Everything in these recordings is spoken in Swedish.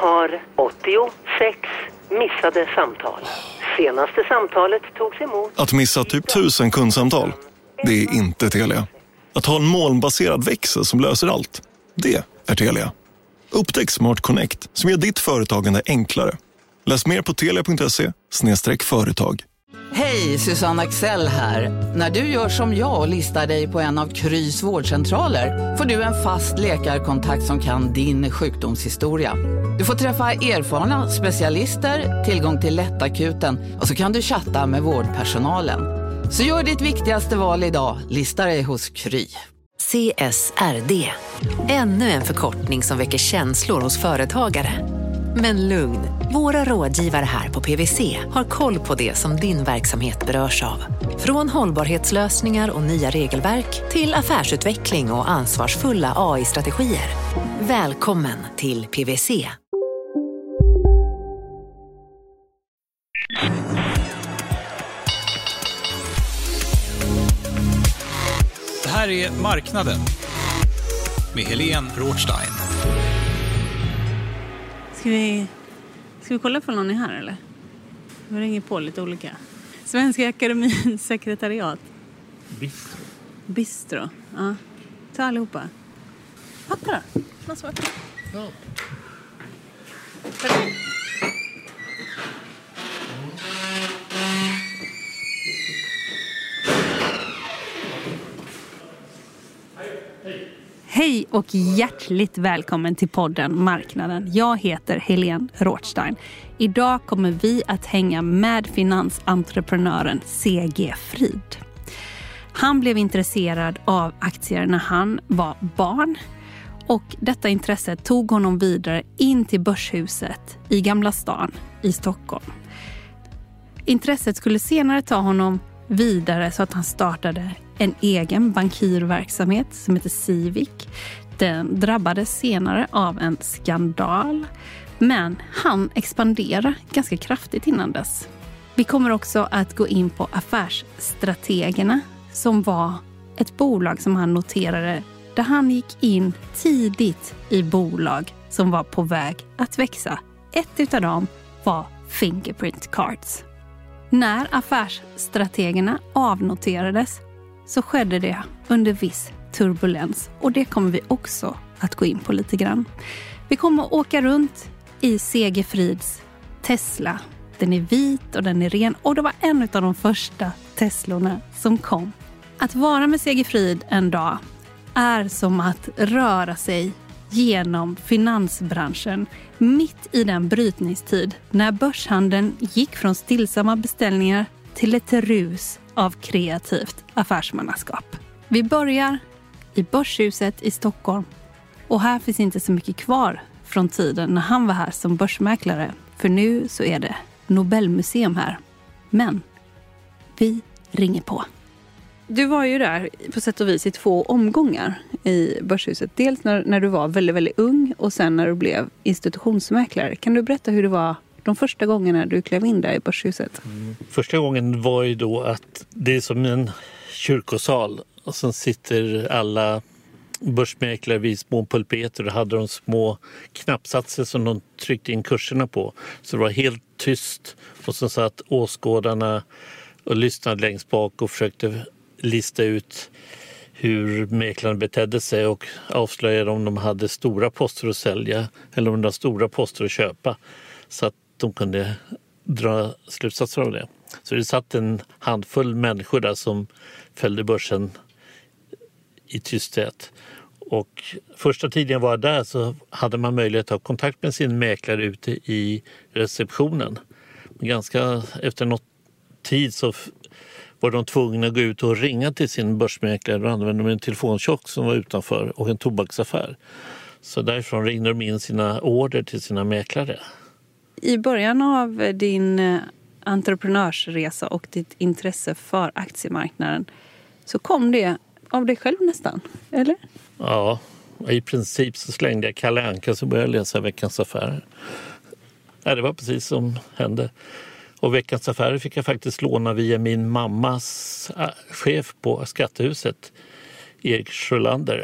har 86 missade samtal. Senaste samtalet togs emot. Att missa typ 1000 kundsamtal, det är inte Telia. Att ha en molnbaserad växel som löser allt, det är Telia. Upptäck Smart Connect som gör ditt företagande enklare. Läs mer på telia.se/företag. Hej, Susanne Axel här. När du gör som jag och listar dig på en av Krys vårdcentraler får du en fast läkarkontakt som kan din sjukdomshistoria. Du får träffa erfarna specialister, tillgång till lättakuten och så kan du chatta med vårdpersonalen. Så gör ditt viktigaste val idag, lista dig hos Kry. CSRD. Ännu en förkortning som väcker känslor hos företagare. Men lugn, våra rådgivare här på PwC har koll på det som din verksamhet berörs av. Från hållbarhetslösningar och nya regelverk till affärsutveckling och ansvarsfulla AI-strategier. Välkommen till PwC. Det här är Marknaden med Helene Rothstein. Ska vi kolla på någon är här eller? Vi ringer på lite olika. Svenska Akademins sekretariat. Bistro. Ja. Ta allihopa. Pappa då? Någon som varit? Ja. Hej och hjärtligt välkommen till podden Marknaden. Jag heter Helene Rothstein. Idag kommer vi att hänga med finansentreprenören C.G. Frid. Han blev intresserad av aktier när han var barn och detta intresse tog honom vidare in till Börshuset i Gamla stan i Stockholm. Intresset skulle senare ta honom vidare så att han startade en egen bankirverksamhet som heter Civic. Den drabbades senare av en skandal, men han expanderade ganska kraftigt innan dess. Vi kommer också att gå in på Affärsstrategerna som var ett bolag som han noterade där han gick in tidigt i bolag som var på väg att växa. Ett utav dem var Fingerprint Cards. När Affärsstrategerna avnoterades så skedde det under viss turbulens och det kommer vi också att gå in på lite grann. Vi kommer att åka runt i C.G. Frids Tesla. Den är vit och den är ren och det var en av de första Teslorna som kom. Att vara med C.G. Frid en dag är som att röra sig genom finansbranschen mitt i den brytningstid när börshandeln gick från stillsamma beställningar till ett rus av kreativt affärsmannaskap. Vi börjar i Börshuset i Stockholm och här finns inte så mycket kvar från tiden när han var här som börsmäklare, för nu så är det Nobelmuseum här. Men vi ringer på. Du var ju där på sätt och vis i 2 omgångar i Börshuset. Dels när du var väldigt, väldigt ung och sen när du blev institutionsmäklare. Kan du berätta hur det var de första gångerna du klev in där i Börshuset? Första gången var ju då att det är som en kyrkosal och sen sitter alla börsmäklare vid små pulpeter och hade de små knappsatser som de tryckte in kurserna på. Så det var helt tyst och så satt åskådarna och lyssnade längst bak och försökte lista ut hur mäklarna betedde sig och avslöjade om de hade stora poster att sälja eller om de hade stora poster att köpa så att de kunde dra slutsatser av det. Så det satt en handfull människor där som följde börsen i tysthet. Och första tiden jag var där så hade man möjlighet att ha kontakt med sin mäklare ute i receptionen. Men ganska efter något tid så var de tvungna att gå ut och ringa till sin börsmäklare och använde en telefonkiosk som var utanför och en tobaksaffär. Så därifrån ringde de in sina order till sina mäklare. I början av din entreprenörsresa och ditt intresse för aktiemarknaden så kom det av dig själv nästan, eller? Ja, i princip så slängde jag Kalle Anka så började jag läsa Veckans Affärer. Ja, det var precis som hände. Och Veckans Affärer fick jag faktiskt låna via min mammas chef på Skattehuset, Erik Sjölander.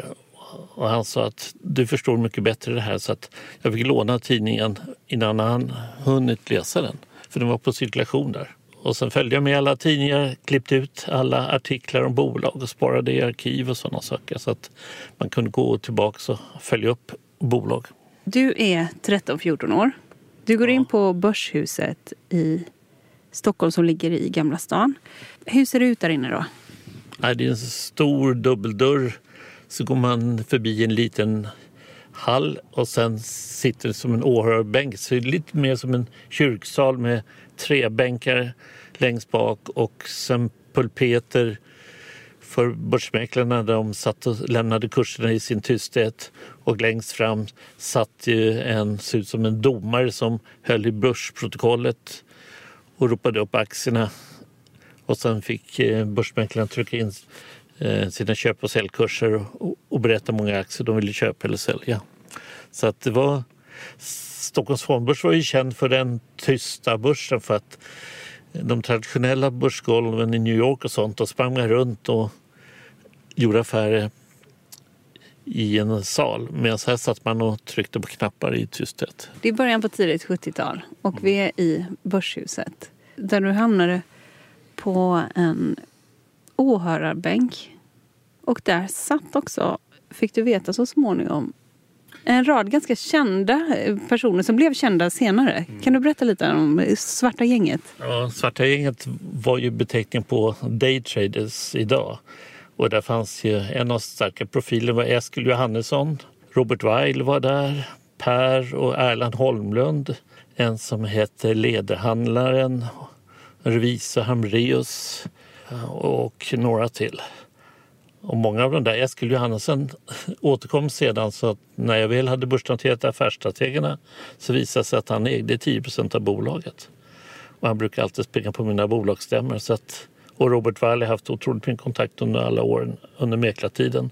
Och han sa att du förstår mycket bättre det här, så att jag fick låna tidningen innan han hunnit läsa den. För den var på cirkulation där. Och sen följde jag med alla tidningar, klippte ut alla artiklar om bolag och sparade i arkiv och sådana saker. Så att man kunde gå tillbaka och följa upp bolag. Du är 13-14 år. Du går in på Börshuset i Stockholm som ligger i Gamla stan. Hur ser det ut där inne då? Det är en stor dubbeldörr. Så går man förbi en liten hall och sen sitter det som en åhörarbänk. Så det är lite mer som en kyrksal med träbänkar längst bak och sen pulpeter för börsmäklarna där de satt och lämnade kurserna i sin tysthet. Och längst fram satt ju såg ut som en domare som höll i börsprotokollet och ropade upp aktierna. Och sen fick börsmäklarna trycka in sina köp- och säljkurser och berätta hur många aktier de ville köpa eller sälja. Så att det var... Stockholms fondbörs var ju känd för den tysta börsen, för att de traditionella börsgolven i New York och sånt, då sprang man runt och gjorde affärer i en sal. Medan här satt man och tryckte på knappar i tysthet. Det är början på tidigt 70-tal och vi är i Börshuset. Där du hamnade på en åhörarbänk. Och där satt också, fick du veta så småningom, en rad ganska kända personer som blev kända senare. Kan du berätta lite om Svarta gänget? Ja, Svarta gänget var ju beteckning på daytraders idag. Och där fanns ju en av starka profiler var Eskil Johannesson. Robert Weil var där. Per och Erland Holmlund. En som hette Lederhandlaren. Revisor Hamreus. Och några till. Och många av de där, Eskil Johannesson återkom sedan, så att när jag väl hade börsnoterat affärsstrategerna så visade sig att han ägde 10% av bolaget. Och han brukar alltid springa på mina bolagsstämmor. Så att, och Robert Weil har haft otroligt mycket kontakt under alla åren under mäklartiden.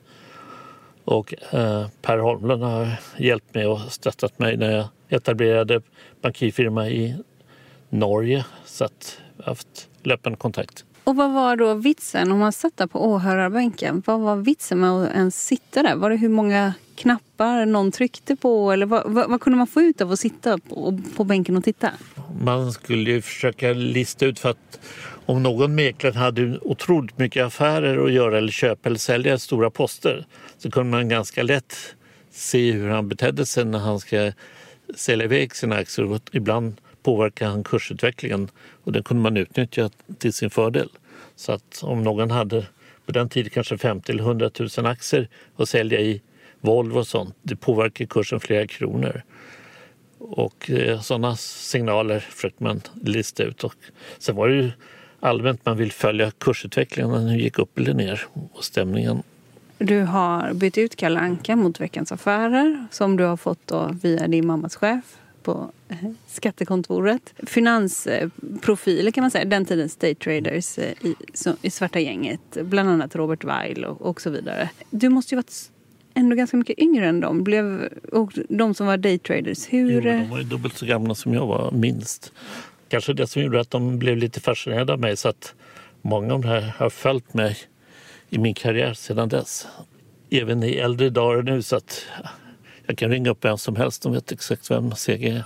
Och Per Holmlund har hjälpt mig och stöttat mig när jag etablerade bankirfirma i Norge. Så att jag har haft löpande kontakt. Och vad var då vitsen om man satt där på åhörarbänken? Vad var vitsen med att ens sitta där? Var det hur många knappar någon tryckte på? Eller vad kunde man få ut av att sitta på bänken och titta? Man skulle ju försöka lista ut, för att om någon mäklare hade otroligt mycket affärer att göra eller köpa eller sälja stora poster, så kunde man ganska lätt se hur han betedde sig när han ska sälja iväg sina aktier. Och ibland påverkar han kursutvecklingen och den kunde man utnyttja till sin fördel. Så att om någon hade på den tiden kanske 50 eller 100 000 aktier att sälja i Volvo och sånt, det påverkar kursen flera kronor. Och sådana signaler försökte man lista ut. Och sen var det ju allmänt man vill följa kursutvecklingen när den gick upp eller ner och stämningen. Du har bytt ut Kalle Anka mot Veckans Affärer som du har fått då via din mammas chef på skattekontoret. Finansprofiler kan man säga, den tidens day traders i Svarta gänget, bland annat Robert Weil och så vidare. Du måste ju varit ändå ganska mycket yngre än dem. Och de som var day traders, hur... Jo, de var ju dubbelt så gamla som jag var, minst. Kanske det som gjorde att de blev lite fascinerade av mig, så att många av de här har följt mig i min karriär sedan dess. Även i äldre dagar nu, så att jag kan ringa upp vem som helst, de vet exakt vem CG är.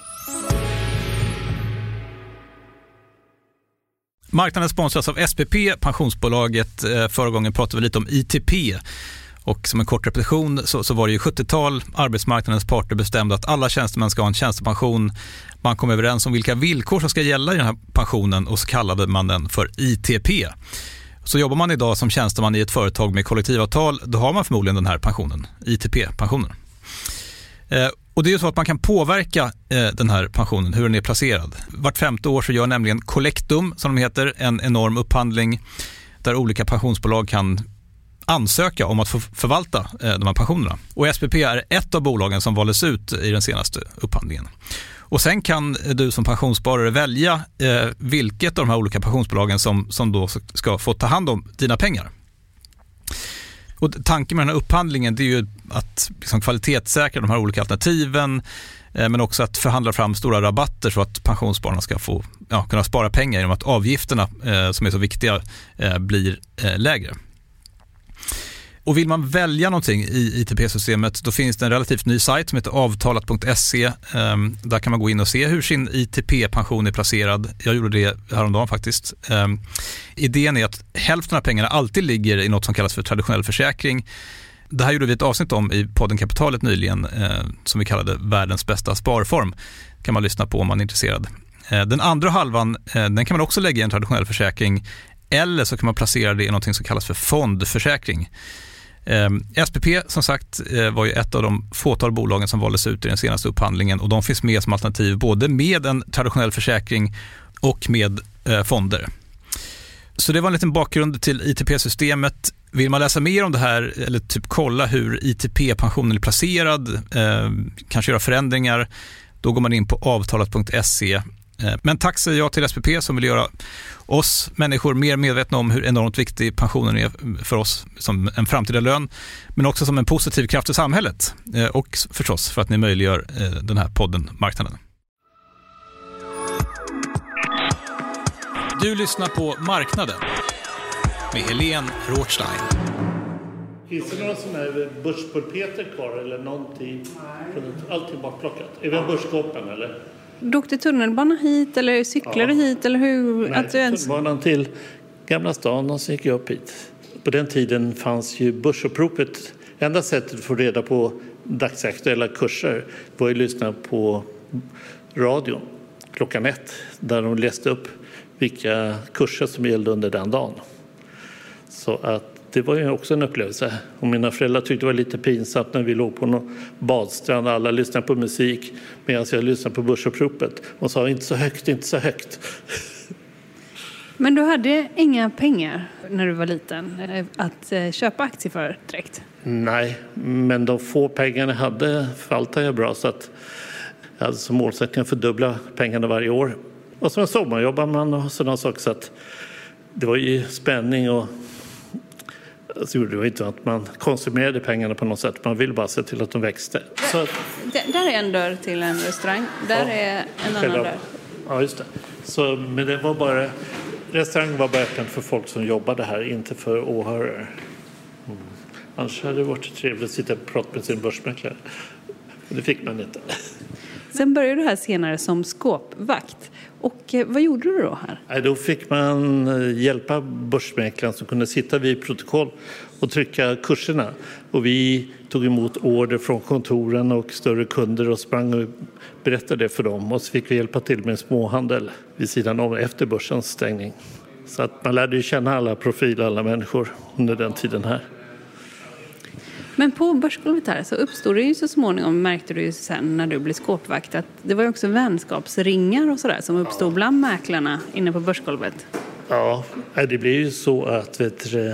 Marknaden sponsras av SPP, pensionsbolaget. Förra gången pratade vi lite om ITP. Och som en kort repetition så var det ju 70-tal. Arbetsmarknadens parter bestämde att alla tjänstemän ska ha en tjänstepension. Man kom överens om vilka villkor som ska gälla i den här pensionen och så kallade man den för ITP. Så jobbar man idag som tjänsteman i ett företag med kollektivavtal, då har man förmodligen den här pensionen, ITP-pensionen. Och det är ju så att man kan påverka den här pensionen, hur den är placerad. Vart 5:e år så gör nämligen Collectum, som de heter, en enorm upphandling där olika pensionsbolag kan ansöka om att få förvalta de här pensionerna. Och SPP är ett av bolagen som valdes ut i den senaste upphandlingen. Och sen kan du som pensionssparare välja vilket av de här olika pensionsbolagen som då ska få ta hand om dina pengar. Och tanken med den här upphandlingen, det är ju att liksom kvalitetssäkra de här olika alternativen, men också att förhandla fram stora rabatter så att pensionsspararna ska få kunna spara pengar genom att avgifterna som är så viktiga blir lägre. Och vill man välja någonting i ITP-systemet, då finns det en relativt ny sajt som heter avtalat.se. Där kan man gå in och se hur sin ITP-pension är placerad. Jag gjorde det häromdagen faktiskt. Idén är att hälften av pengarna alltid ligger i något som kallas för traditionell försäkring. Det här gjorde vi ett avsnitt om i podden Kapitalet nyligen, som vi kallade världens bästa sparform. Kan man lyssna på om man är intresserad. Den andra halvan, den kan man också lägga i en traditionell försäkring, eller så kan man placera det i något som kallas för fondförsäkring. SPP som sagt var ju ett av de fåtal bolagen som valdes ut i den senaste upphandlingen, och de finns med som alternativ både med en traditionell försäkring och med fonder. Så det var en liten bakgrund till ITP-systemet. Vill man läsa mer om det här eller typ kolla hur ITP-pensionen är placerad, kanske göra förändringar, då går man in på avtalat.se. Men tack säger jag till SPP som vill göra oss människor mer medvetna om hur enormt viktig pensionen är för oss som en framtida lön, men också som en positiv kraft i samhället, och förstås för att ni möjliggör den här podden Marknaden. Du lyssnar på Marknaden med Helene Rothstein. Finns det några sådana här börspulpeter kvar eller någonting? Allting bortplockat. Är vi en börskoppen eller? Åkte tunnelbanan hit eller cyklade hit eller hur? Nej, tunnelbanan till Gamla stan och så gick jag upp hit. På den tiden fanns ju börsuppropet. Enda sättet att få reda på dagsaktuella kurser var att lyssna på radion klockan 1 där de läste upp vilka kurser som gällde under den dagen. Så att det var ju också en upplevelse. Och mina föräldrar tyckte det var lite pinsamt när vi låg på någon badstrand och alla lyssnade på musik medan jag lyssnade på börsuppropet och sa inte så högt, inte så högt. Men du hade inga pengar när du var liten att köpa aktier för direkt? Nej, men de få pengarna hade förvaltade jag bra så att jag hade som målsättning att fördubbla pengarna varje år. Och så sommarjobbar man och sådana saker så att det var ju spänning och så gjorde det inte att man konsumerade pengarna på något sätt. Man ville bara se till att de växte. Så, där är en dörr till en restaurang. Där är en annan dörr. Ja, just det. Så, men det var bara, restaurangen var bara öppen för folk som jobbade här, inte för åhörare. Annars hade det varit trevligt att sitta och prata med sin börsmäklare. Det fick man inte. Sen började du här senare som skåpvakt. Och vad gjorde du då här? Då fick man hjälpa börsmäklaren som kunde sitta vid protokoll och trycka kurserna. Och vi tog emot order från kontoren och större kunder och sprang och berättade det för dem. Och så fick vi hjälpa till med småhandel vid sidan om efter börsens stängning. Så att man lärde ju känna alla profiler, alla människor under den tiden här. Men på börsgolvet här så uppstod det ju så småningom, märkte du ju sen när du blev skåpvakt, att det var ju också vänskapsringar och sådär som uppstod bland mäklarna inne på börsgolvet. Ja, det blir ju så att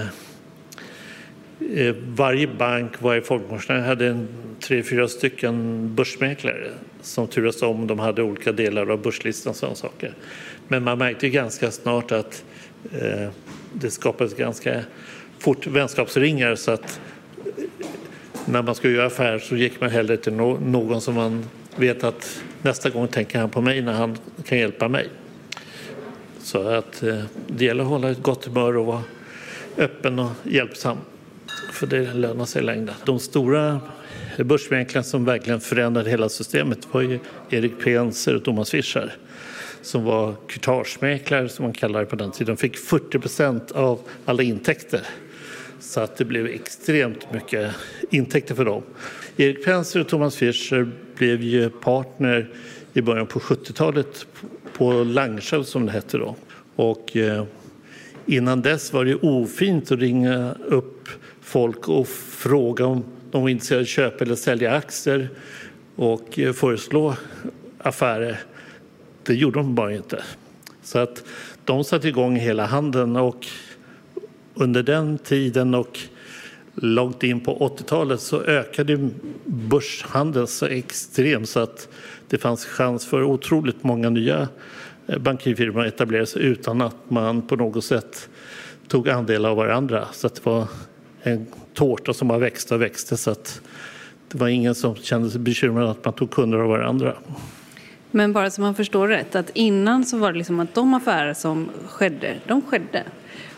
varje bank, varje folkpensionär hade 3-4 stycken börsmäklare som turas om. De hade olika delar av börslistan och sådana saker. Men man märkte ju ganska snart att det skapades ganska fort vänskapsringar så att när man skulle göra affär så gick man hellre till någon som man vet att nästa gång tänker han på mig när han kan hjälpa mig. Så att det gäller att hålla ett gott humör och vara öppen och hjälpsam. För det lönar sig i längden. De stora börsmäklarna som verkligen förändrade hela systemet var ju Erik Penser och Thomas Fischer. Som var kurtagemäklare som man kallade det på den tiden. De fick 40% av alla intäkter. Så att det blev extremt mycket intäkter för dem. Erik Penser och Thomas Fischer blev ju partner i början på 70-talet på Langshow som det hette då. Och innan dess var det ofint att ringa upp folk och fråga om de var intresserade av att köpa eller sälja aktier och föreslå affärer. Det gjorde de bara inte. Så att de satte igång hela handeln och under den tiden och långt in på 80-talet så ökade börshandeln så extremt så att det fanns chans för otroligt många nya bankirfirmor att etablera sig utan att man på något sätt tog andel av varandra. Så att det var en tårta som bara växte och växte så att det var ingen som kände sig bekymrad att man tog kunder av varandra. Men bara så man förstår rätt, att innan så var det liksom att de affärer som skedde, de skedde.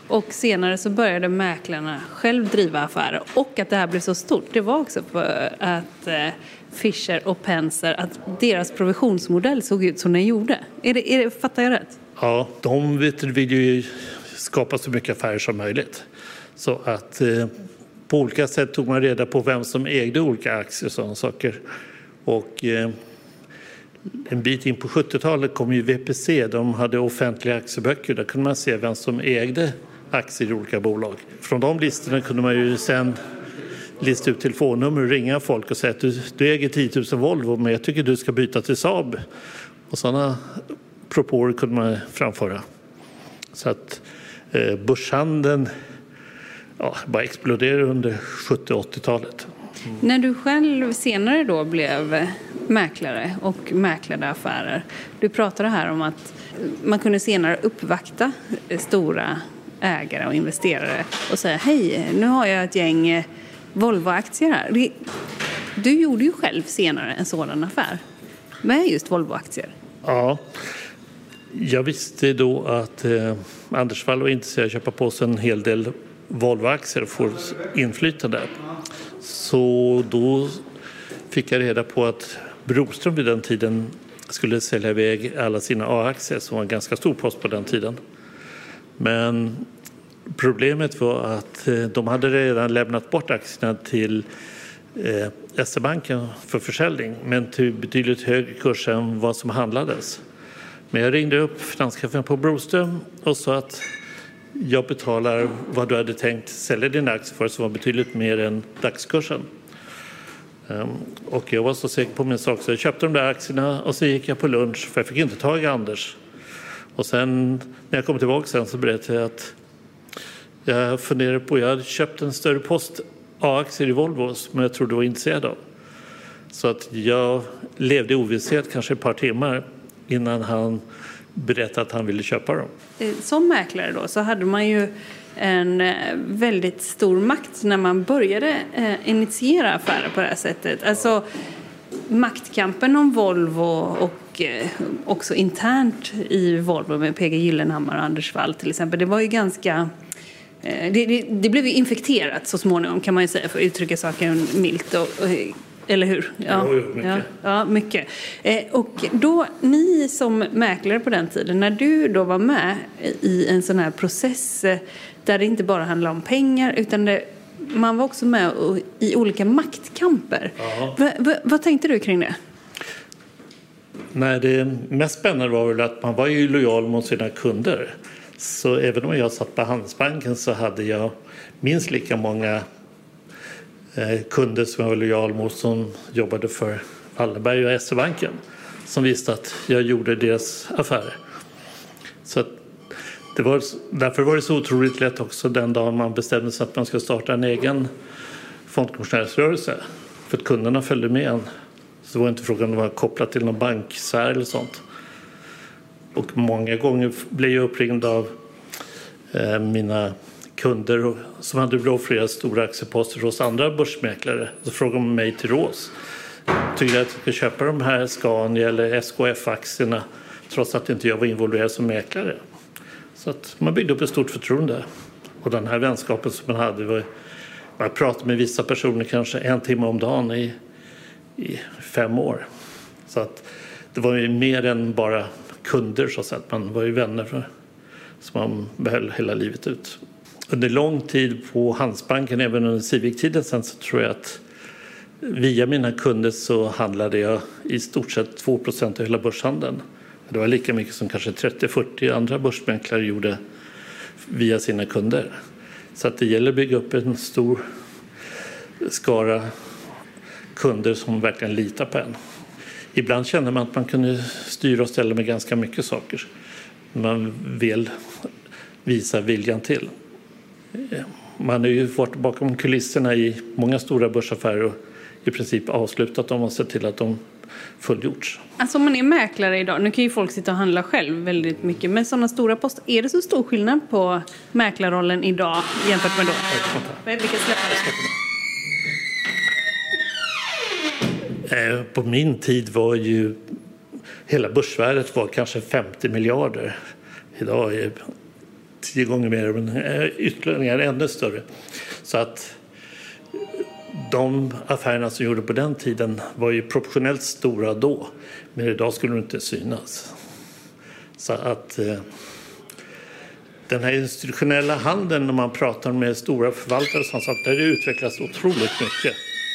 Och senare så började mäklarna själv driva affärer. Och att det här blev så stort, det var också för att Fisher och Penser, att deras provisionsmodell såg ut som den gjorde. Fattar jag rätt? Ja, de vill ju skapa så mycket affärer som möjligt. Så att på olika sätt tog man reda på vem som ägde olika aktier och sådana saker. Och en bit in på 70-talet kom ju VPC, de hade offentliga aktieböcker. Där kunde man se vem som ägde aktier i olika bolag. Från de listorna kunde man ju sen lista ut telefonnummer och ringa folk och säga att du äger 10 000 Volvo, men jag tycker du ska byta till Saab. Och sådana propåer kunde man framföra. Så att börshandeln bara exploderade under 70- och 80-talet. När du själv senare då blev mäklare och mäklade affärer, du pratade här om att man kunde senare uppvakta stora ägare och investerare och säga hej, nu har jag ett gäng Volvo-aktier här. Du gjorde ju själv senare en sådan affär med just Volvo-aktier. Ja, jag visste då att Anders Wall var intresserad av att köpa på sig en hel del Volvo-aktier och få inflytande. Så då fick jag reda på att Broström vid den tiden skulle sälja iväg alla sina A-aktier, som var en ganska stor post på den tiden. Men problemet var att de hade redan lämnat bort aktierna till SE-banken för försäljning, men till betydligt högre kurs än vad som handlades. Men jag ringde upp finanschefen på Broström och sa att jag betalar vad du hade tänkt sälja dina aktier för, som var betydligt mer än dagskursen. Och jag var så säker på min sak så jag köpte de där aktierna och så gick jag på lunch, för jag fick inte tag i Anders. Och sen när jag kom tillbaka sen så berättade jag att jag funderade på, jag hade köpt en större post A-aktier i Volvo som jag trodde var intresserad av. Så att jag levde i ovisshet kanske ett par timmar innan han berättade att han ville köpa dem. Som mäklare då så hade man ju en väldigt stor makt när man började initiera affärer på det här sättet. Alltså maktkampen om Volvo och också internt i Volvo med PG Gyllenhammar och Anders Wall till exempel. Det var ju ganska... Det blev ju infekterat så småningom kan man ju säga, för att uttrycka saken milt. Eller hur? Ja, mycket. Ja, mycket. Och då, ni som mäklare på den tiden, när du då var med i en sån här process där det inte bara handlade om pengar utan man var också med i olika maktkamper. Vad tänkte du kring det? Nej, det mest spännande var väl att man var ju lojal mot sina kunder. Så även om jag satt på Handelsbanken så hade jag minst lika många kunder som jag var lojal mot som jobbade för Wallenberg och SE-banken, som visste att jag gjorde deras affärer. Så att därför var det så otroligt lätt också den dagen man bestämde sig att man ska starta en egen fondkommissionärsrörelse. För att kunderna följde med en. Så det var inte frågan om att vara kopplat till någon banksfär eller sånt. Och många gånger blev jag uppringd av mina kunder som hade offrat stora aktieposter hos andra börsmäklare. Så frågade de mig till rås. Tycker jag att jag ska köpa de här Scania eller SKF-aktierna trots att inte jag var involverad som mäklare. Så att man byggde upp ett stort förtroende. Och den här vänskapen som man hade var... Man pratade med vissa personer kanske 1 timme om dagen i 5 år. Så att det var ju mer än bara kunder, så att säga. Man var ju vänner som man behöll hela livet ut. Under lång tid på Handelsbanken, även under Civic-tiden sen, så tror jag att via mina kunder så handlade jag i stort sett 2% av hela börshandeln. Det var lika mycket som kanske 30-40 andra börsmäklare gjorde via sina kunder. Så att det gäller att bygga upp en stor skara kunder som verkligen litar på en. Ibland kände man att man kunde styra och ställa med ganska mycket saker. Man vill visa viljan till. Man har ju varit bakom kulisserna i många stora börsaffärer och i princip avslutat dem och sett till att de fullgjorts. Alltså om man är mäklare idag, nu kan ju folk sitta och handla själv väldigt mycket, men sådana stora poster, är det så stor skillnad på mäklarrollen idag jämfört med då? Vilka På min tid var ju hela börsvärdet var kanske 50 miljarder. Idag är 10 gånger mer, men ytterligare ännu större. Så att de affärerna som gjorde på den tiden var ju proportionellt stora då, men idag skulle de inte synas. Så att den här institutionella handeln, när man pratar med stora förvaltare och sånt, där det utvecklas otroligt mycket.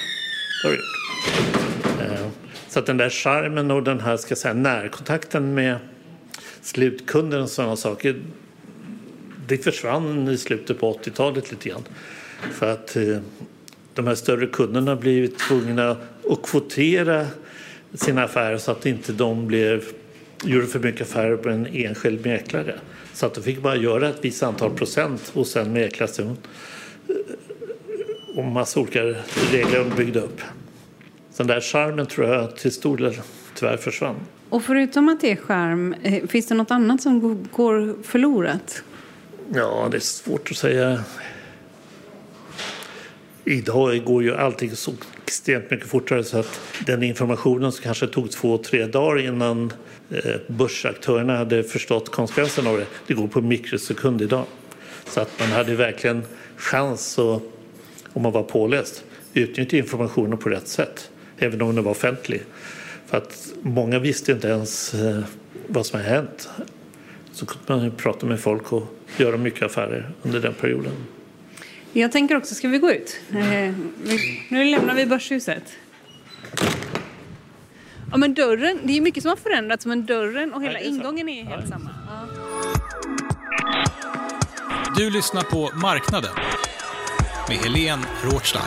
Så att den där charmen och den här, ska jag säga, närkontakten med slutkunden och sådana saker, det försvann i slutet på 80-talet lite grann. För att de här större kunderna blivit tvungna att kvotera sina affärer så att inte de gjorde för mycket affärer på en enskild mäklare. Så att de fick bara göra ett visst antal procent hos en mäklare och massa olika regler de byggde upp. Så den där charmen tror jag till stor del tyvärr försvann. Och förutom att det är charm, finns det något annat som går förlorat? Ja, det är svårt att säga. Idag går ju allting så extremt mycket fortare så att den informationen som kanske tog 2-3 dagar innan börsaktörerna hade förstått konsekvenserna av det går på mikrosekund idag. Så att man hade verkligen chans att, om man var påläst, utnyttja informationen på rätt sätt, även om den var offentlig. För att många visste inte ens vad som hade hänt. Så kunde man prata med folk och göra mycket affärer under den perioden. Jag tänker också, ska vi gå ut? Nu lämnar vi börshuset. Ja, men dörren, det är mycket som har förändrats, men dörren och hela ingången är helt samma. Ja. Du lyssnar på Marknaden med Helene Rothstein.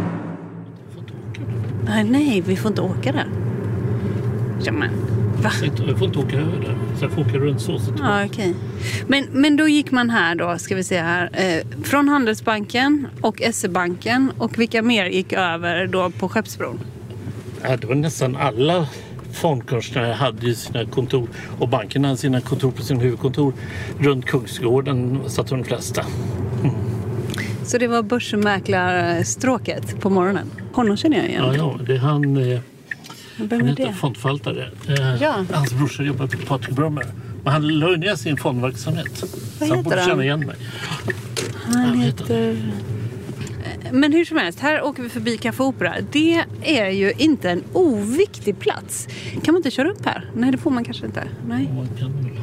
Nej, vi får inte åka där. Ja, men, va? Jag får inte åka över där. Så jag får åka runt så. Ja, okej. Men då gick man här då, ska vi se här. Från Handelsbanken och SE-banken. Och vilka mer gick över då på Skeppsbron? Ja, det var nästan alla fondkonstnärer hade sina kontor. Och bankerna hade sina kontor på sin huvudkontor. Runt Kungsgården satt de flesta. Så det var börsmäklarstråket på morgonen? Honom känner jag igen. Ja, det är han... Vem han är heter det? fondförvaltare. Ja. Hans brorsa jobbar på Patrik Brummer. Men han la ner sin fondverksamhet. Vad så han heter borde han? känna igen mig. Han heter... Men hur som helst, här åker vi förbi Café Opera. Det är ju inte en oviktig plats. Kan man inte köra upp här? Nej, det får man kanske inte. Nej. Man kan väl.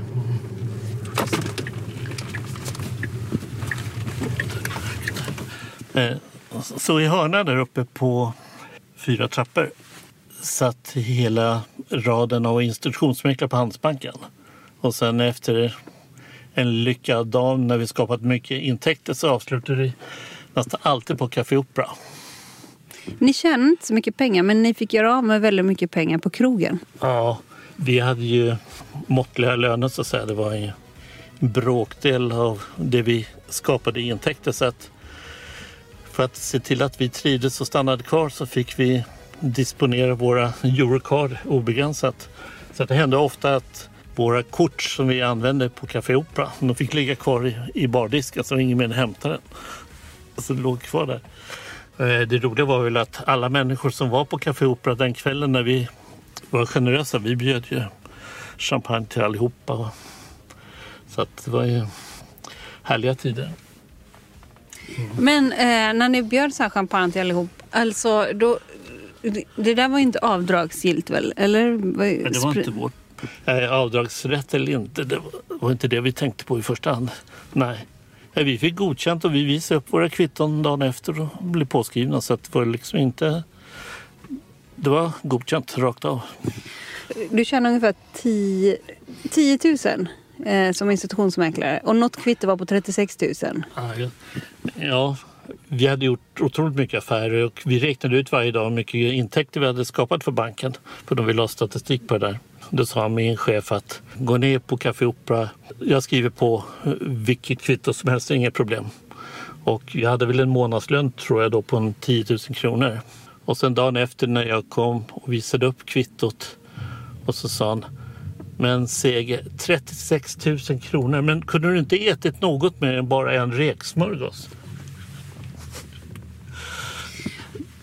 Så i hörnan där uppe på 4 trappor satt hela raden av institutionsmäklare på Handelsbanken. Och sen efter en lyckad dag när vi skapat mycket intäkter så avslutade vi nästan alltid på Café Opera. Ni tjänade inte så mycket pengar, men ni fick göra av med väldigt mycket pengar på krogen. Ja, vi hade ju måttliga löner så att säga. Det var en bråkdel av det vi skapade i intäkter. Så att för att se till att vi trivdes och stannade kvar så fick vi disponera våra Eurocard obegränsat. Så att det hände ofta att våra kort som vi använde på Café Opera, de fick ligga kvar i bardisken så ingen mer hämtade den. Så det låg kvar där. Det roliga var väl att alla människor som var på Café Opera den kvällen när vi var generösa, vi bjöd ju champagne till allihopa. Så att det var ju härliga tider. Men när ni bjöd så här champagne till allihop, alltså då, det där var inte avdragsgillt väl? Eller? Det var inte vårt avdragsrätt eller inte. Det var inte det vi tänkte på i första hand. Nej. Vi fick godkänt och vi visade upp våra kvitton dagen efter och blev påskrivna. Så att det var liksom inte... Det var godkänt rakt av. Du tjänar ungefär 10 000 som institutionsmäklare. Och något kvitto var på 36 000. Ja, vi hade gjort otroligt mycket affärer och vi räknade ut varje dag hur mycket intäkter vi hade skapat för banken. För de ville ha statistik på det där. Då sa min chef att gå ner på Café Opera. Jag skriver på vilket kvitto som helst, inget problem. Och jag hade väl en månadslön tror jag då på 10 000 kronor. Och sen dagen efter när jag kom och visade upp kvittot och så sa han: men Seger, 36 000 kronor, men kunde du inte ätit något mer än bara en räksmörgås?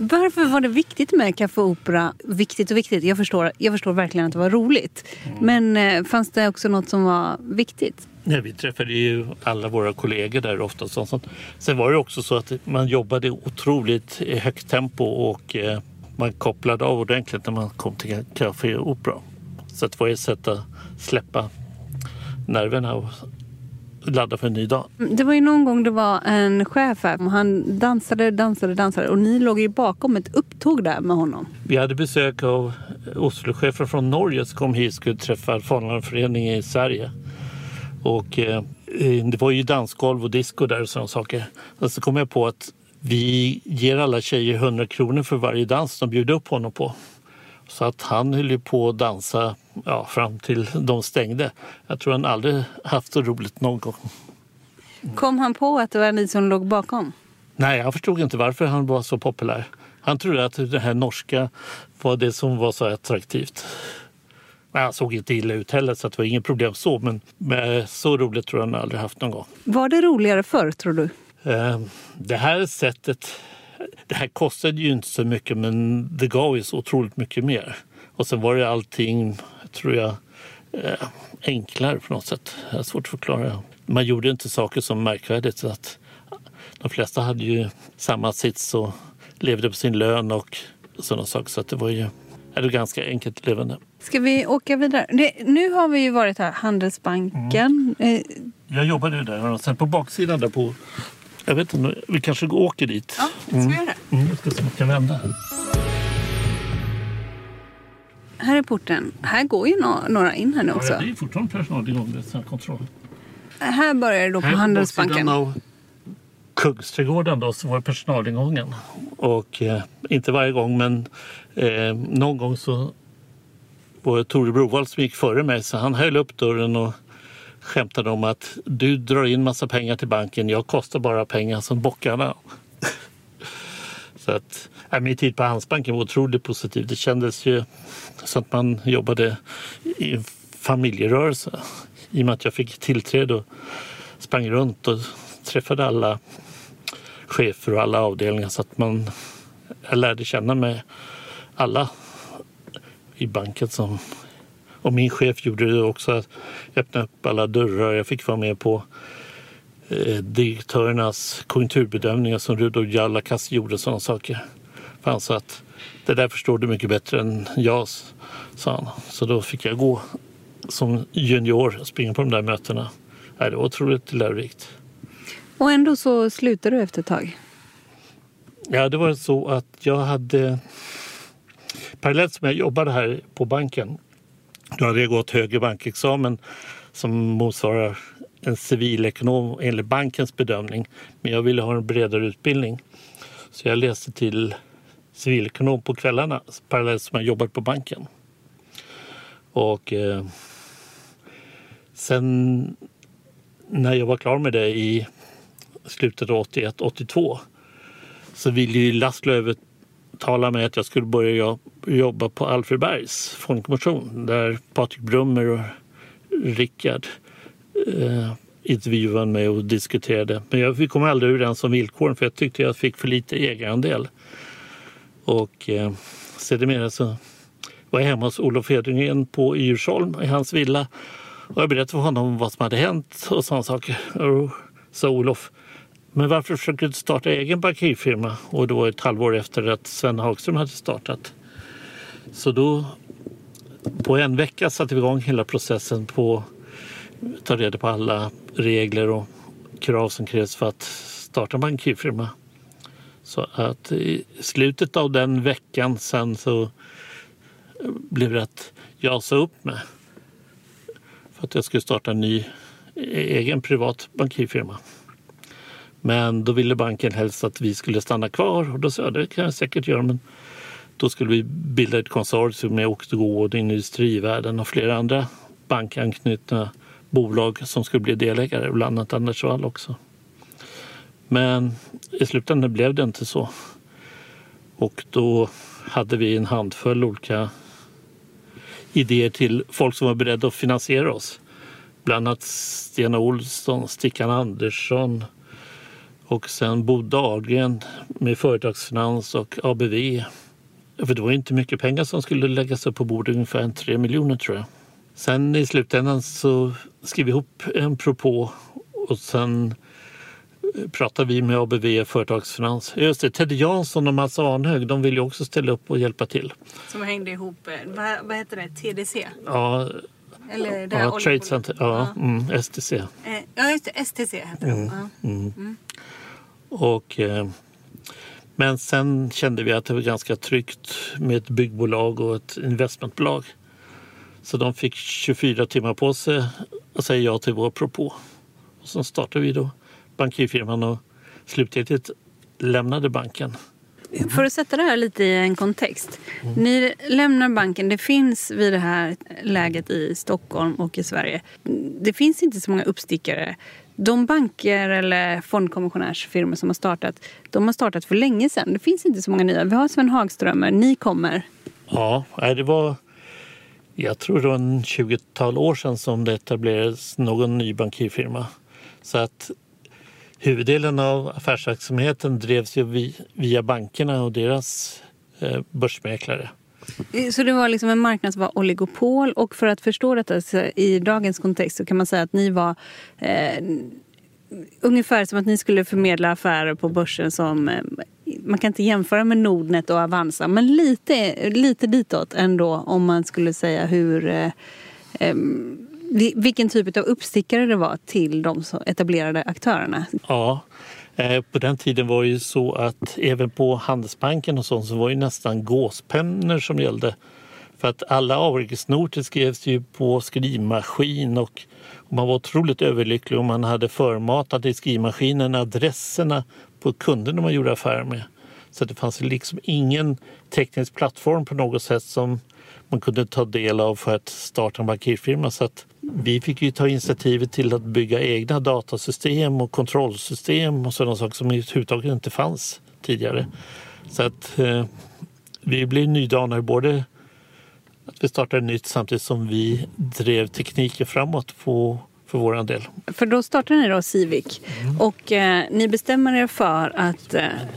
Varför var det viktigt med Café Opera? Viktigt och viktigt. Jag förstår verkligen att det var roligt. Men fanns det också något som var viktigt? Nej, vi träffade ju alla våra kollegor där ofta. Sen var det också så att man jobbade otroligt i högt tempo och man kopplade av ordentligt när man kom till Café Opera. Så det var ett sätt att släppa nerverna och ladda för en ny dag. Det var ju någon gång det var en chef här. Han dansade och ni låg ju bakom ett upptåg där med honom. Vi hade besök av Oslo-chefer från Norge som kom hit och skulle träffa Fanlandföreningen i Sverige. Och det var ju dansgolv och disco där och sådana saker. Och så kom jag på att vi ger alla tjejer 100 kronor för varje dans de bjuder upp honom på. Så att han höll ju på att dansa fram till de stängde. Jag tror han aldrig haft så roligt någon gång. Kom han på att det var ni som låg bakom? Nej, han förstod inte varför han var så populär. Han trodde att det här norska var det som var så attraktivt. Han såg inte illa ut heller så det var inget problem så. Men så roligt tror jag han aldrig haft någon gång. Var det roligare förr tror du? Det här sättet... Det här kostade ju inte så mycket men det gav ju så otroligt mycket mer. Och sen var det allting, tror jag, enklare på något sätt. Det är svårt att förklara. Man gjorde inte saker som märkvärdigt. Så att de flesta hade ju samma sits och levde på sin lön och sådana saker. Så att det var ju ganska enkelt levande. Ska vi åka vidare? Nu har vi ju varit här, Handelsbanken. Jag jobbade ju där och sen på baksidan där på... Jag vet inte, vi kanske åker dit. Ja, ska vi göra det? Jag ska se om jag kan vända här. Här är porten. Här går ju några in här nu också. Ja, det är fortfarande personal igång, det är kontroll. Här börjar det då på Handelsbanken. Här på baksidan av Kungsträdgården då så var personalingången. Och inte varje gång men någon gång så var det Tore Brovald som gick före mig så han höll upp dörren och skämtade om att du drar in massa pengar till banken, jag kostar bara pengar som bockarna. Så att min tid på Handelsbanken var otroligt positiv. Det kändes ju så att man jobbade i en familjerörelse. I och med att jag fick tillträde och sprang runt och träffade alla chefer och alla avdelningar så att jag lärde känna med alla i banken som... Och min chef gjorde det också att öppna upp alla dörrar. Jag fick vara med på direktörernas konjunkturbedömningar som Rudolf Jallakas gjorde sådana saker. För han sa att det där förstår du mycket bättre än jag, sa han. Så då fick jag gå som junior och springa på de där mötena. Det var otroligt lärorikt. Och ändå så slutade du efter ett tag? Ja, det var så att jag hade... Parallellt som jag jobbade här på banken då hade jag gått högre bankexamen som motsvarar en civilekonom enligt bankens bedömning. Men jag ville ha en bredare utbildning. Så jag läste till civilekonom på kvällarna parallellt som jag jobbade på banken. Och sen när jag var klar med det i slutet av 81-82 så ville ju Laszlo övertala mig att jag skulle börja jobba på Alfred Bergs folkmotion där Patrik Brummer och Rickard intervjuade mig och diskuterade. Men vi kom aldrig överens om villkoren för jag tyckte jag fick för lite egenandel. Och sedermera så var jag hemma hos Olof Hedringen på Djursholm i hans villa. Och jag berättade för honom vad som hade hänt och sådana saker. Och sa Olof, men varför försöker du inte starta egen bankirfirma? Och då ett halvår efter att Sven Hagström hade startat. Så då på en vecka satte vi igång hela processen på att ta reda på alla regler och krav som krävs för att starta en bankirfirma. Så att i slutet av den veckan sen så blev det att jag sa upp mig för att jag skulle starta en ny egen privat bankirfirma. Men då ville banken helst att vi skulle stanna kvar och då sa jag, det kan jag säkert göra, men då skulle vi bilda ett konsortium med Oxtogård, Industrivärden och flera andra bankanknutna bolag som skulle bli delägare, bland annat Anders Wall också. Men i slutändan blev det inte så. Och då hade vi en handfull olika idéer till folk som var beredda att finansiera oss. Bland annat Stena Olsson, Stickan Andersson Och sen Bo Dahlgren med Företagsfinans och ABV. För det var inte mycket pengar som skulle läggas upp på bordet, ungefär 3 miljoner tror jag. Sen i slutändan så skrev vi ihop en propå och sen pratade vi med ABV Företagsfinans. Just det, Ted Jansson och Mats Arnhög, de ville ju också ställa upp och hjälpa till. Som hängde ihop, vad heter det, TDC? Ja, eller det ja Trade Center, ja. STC. Ja, just det, STC heter det. Och, men sen kände vi att det var ganska tryggt med ett byggbolag och ett investmentbolag. Så de fick 24 timmar på sig att säga ja till vår propå. Och så startade vi då bankirfirman och slutgiltigt lämnade banken. För att sätta det här lite i en kontext. Ni lämnar banken. Det finns vid det här läget i Stockholm och i Sverige. Det finns inte så många uppstickare. De banker eller fondkommissionärsfirmor som har startat, de har startat för länge sedan. Det finns inte så många nya. Vi har Sven Hagströmer. Ni kommer. Ja, det var... Jag tror det var en 20-tal år sedan som det etablerades någon ny bankirfirma. Så att huvuddelen av affärsverksamheten drevs ju via bankerna och deras börsmäklare. Så det var liksom en marknad som var oligopol, och för att förstå detta i dagens kontext så kan man säga att ni var ungefär som att ni skulle förmedla affärer på börsen som man kan inte jämföra med Nordnet och Avanza, men lite ditåt ändå, om man skulle säga vilken typ av uppstickare det var till de etablerade aktörerna. Ja, på den tiden var det ju så att även på Handelsbanken och sånt så var ju nästan gåspennor som gällde. För att alla avräkningsnoter skrevs ju på skrivmaskin och man var otroligt överlycklig om man hade förmatat i skrivmaskinen adresserna på kunderna man gjorde affärer med. Så det fanns liksom ingen teknisk plattform på något sätt som man kunde ta del av för att starta en bankirfirma. Så att vi fick ju ta initiativet till att bygga egna datasystem och kontrollsystem och sådana saker som överhuvudtaget inte fanns tidigare. Så att vi blev nydanare, både att vi startade nytt samtidigt som vi drev tekniken framåt för vår del. För då startade ni då Civic och ni bestämmer er för att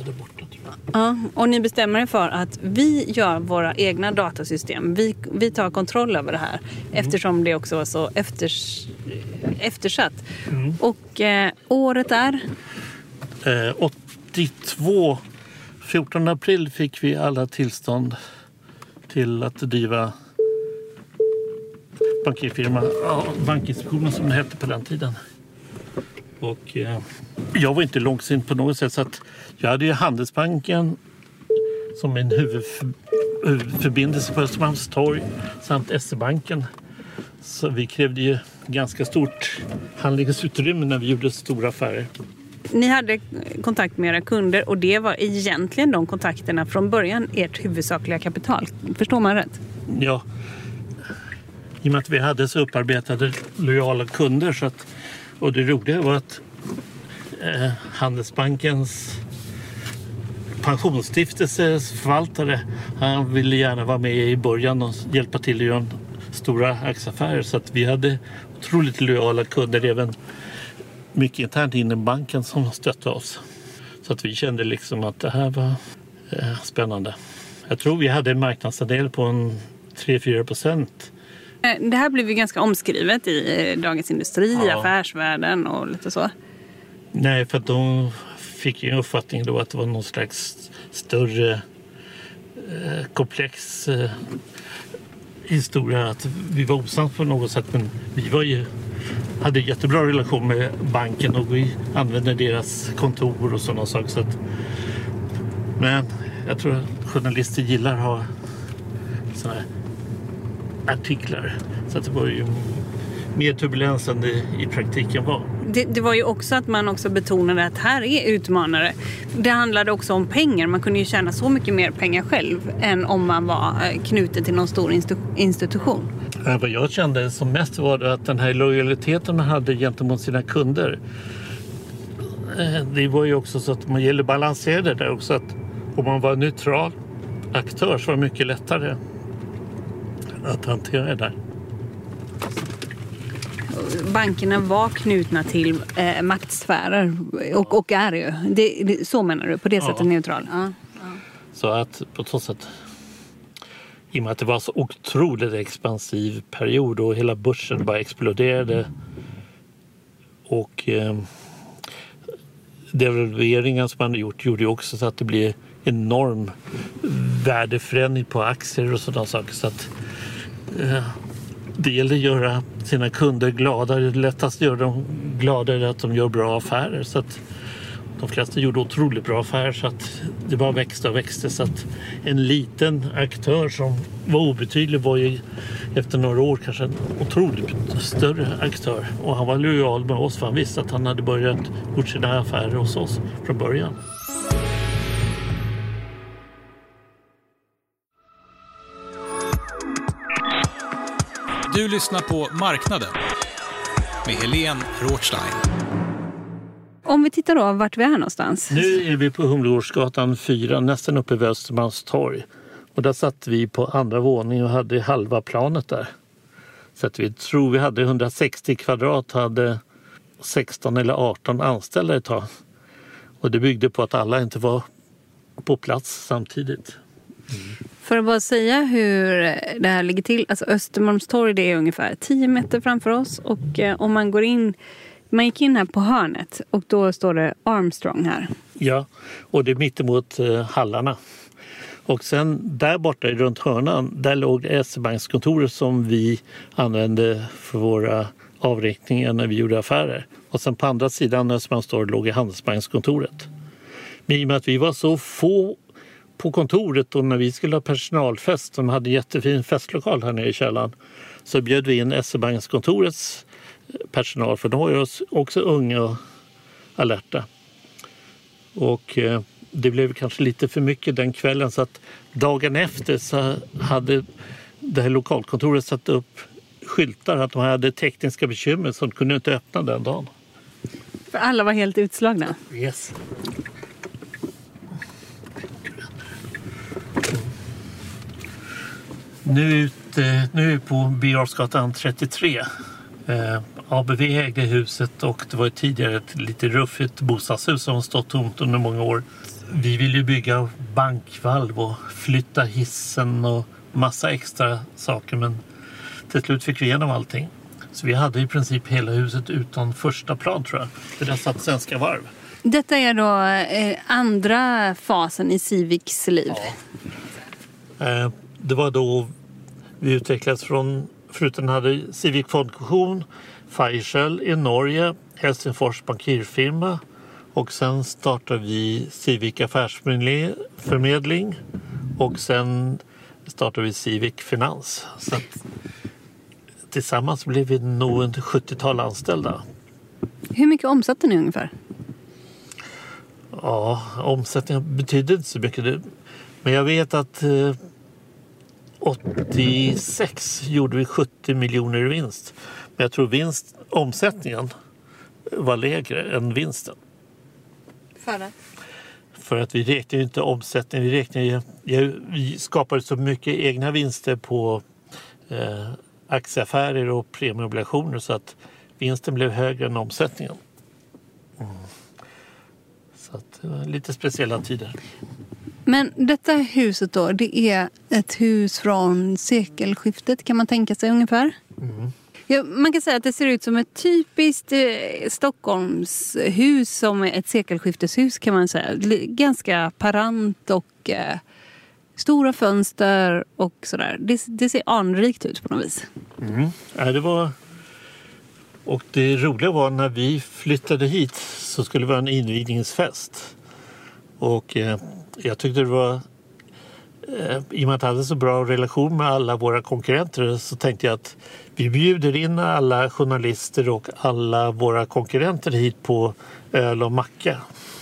vi gör våra egna datasystem. Vi tar kontroll över det här eftersom det också var så eftersatt. Och året är? 82. 14 april fick vi alla tillstånd till att driva bankirfirma, bankinspektionen som det hette på den tiden. Och jag var inte långsint på något sätt, så att jag hade ju Handelsbanken som min huvudförbindelse på Östermalmstorg samt SE-banken. Så vi krävde ju ganska stort handlingsutrymme när vi gjorde stora affärer. Ni hade kontakt med era kunder och det var egentligen de kontakterna från början ert huvudsakliga kapital. Förstår man rätt? Ja. I och med att vi hade så upparbetade lojala kunder så att, och det roliga var att Handelsbankens pensionsstiftelsens förvaltare, han ville gärna vara med i början och hjälpa till att göra stora aktieaffärer, så att vi hade otroligt lojala kunder, även mycket internt inom banken som stöttade oss. Så att vi kände liksom att det här var spännande. Jag tror vi hade en marknadsandel på en 3-4%. Det här blev ju ganska omskrivet i Dagens Industri, i affärsvärlden och lite så. Nej, för att de fick ju en uppfattning då att det var någon slags större komplex historia, att vi var osams på något sätt, men vi hade jättebra relation med banken och vi använde deras kontor och sådana saker. Så att, men jag tror att journalister gillar att ha sådana här artiklar, så att det var ju mer turbulens än det i praktiken var. Det var ju också att man också betonade att här är utmanare. Det handlade också om pengar. Man kunde ju tjäna så mycket mer pengar själv än om man var knuten till någon stor institution. Vad jag kände som mest var det att den här lojaliteten man hade gentemot sina kunder. Det var ju också så att man gäller balanserade där också. Att om man var neutral aktör så var det mycket lättare att hantera det där. bankerna var knutna till maktsfärer och är ju. Så menar du, på det sättet neutral? Ja. Så att på så sätt, i och med att det var så otroligt expansiv period och hela börsen bara exploderade och devalveringen som man gjorde ju också så att det blir enorm värdeförändring på aktier och sådana saker. Så att det gäller att göra sina kunder glada. Det är lättast att göra dem gladare att de gör bra affärer. Så att de flesta gjorde otroligt bra affärer så att det bara växte och växte. Så att en liten aktör som var obetydlig var ju efter några år kanske en otroligt större aktör. Och han var lojal med oss för han visste att han hade börjat gjort sina affärer hos oss från början. Du lyssnar på Marknaden med Helene Rothstein. Om vi tittar då vart vi är någonstans. Nu är vi på Humlegårdsgatan 4, nästan uppe vid Östermalmstorg. Och där satt vi på andra våningen och hade halva planet där. Så att vi tror vi hade 160 kvadrat, hade 16 eller 18 anställda ett tag. Och det byggde på att alla inte var på plats samtidigt. För att bara säga hur det här ligger till. Alltså Östermalmstorg, det är ungefär 10 meter framför oss. Och om man går in, man gick in här på hörnet och då står det Armstrong här. Ja, och det är mittemot hallarna. Och sen där borta runt hörnan, där låg SE-bankskontoret som vi använde för våra avräkningar när vi gjorde affärer. Och sen på andra sidan Östermalmstorg låg Handelsbankskontoret. Men i och med att vi var så få på kontoret och när vi skulle ha personalfest, de hade jättefin festlokal här nere i källaren, så bjöd vi in SE-bankskontorets personal, för de var ju också unga och alerta. Och det blev kanske lite för mycket den kvällen, så att dagen efter så hade det här lokalkontoret satt upp skyltar att de hade tekniska bekymmer så de kunde inte öppna den dagen. För alla var helt utslagna? Yes. Nu är vi på Birger Jarlsgatan 33. ABV ägde huset och det var tidigare ett lite ruffigt bostadshus som stått tomt under många år. Vi ville ju bygga bankvalv och flytta hissen och massa extra saker, men till slut fick vi igenom allting. Så vi hade i princip hela huset utan första plan, tror jag. För där satt Svenska Varv. Detta är då andra fasen i Civics liv. Ja. Det var då vi utvecklades från, förutom hade Civic Fondkommission, Fireshell i Norge, Helsingfors bankirfirma och sen startade vi Civic affärsförmedling och sen startade vi Civic Finans. Så att tillsammans blev vi nog en 70-tal anställda. Hur mycket omsatte ni ungefär? Ja, omsättningen betydde inte så mycket. Men jag vet att 86 gjorde vi 70 miljoner i vinst. Men jag tror omsättningen var lägre än vinsten. För att vi räknar ju inte omsättning. Vi skapade så mycket egna vinster på aktieaffärer och premieobligationer så att vinsten blev högre än omsättningen. Så att det var lite speciella tider. Men detta huset då, det är ett hus från sekelskiftet, kan man tänka sig ungefär? Mm. Ja, man kan säga att det ser ut som ett typiskt Stockholmshus, som ett sekelskifteshus kan man säga. Ganska parant och stora fönster och sådär. Det ser anrikt ut på något vis. Mm. Ja, det var... Och det roliga var när vi flyttade hit så skulle det vara en invigningsfest. Och jag tyckte det var, i och med att jag hade så bra relation med alla våra konkurrenter, så tänkte jag att vi bjuder in alla journalister och alla våra konkurrenter hit på öl och macka.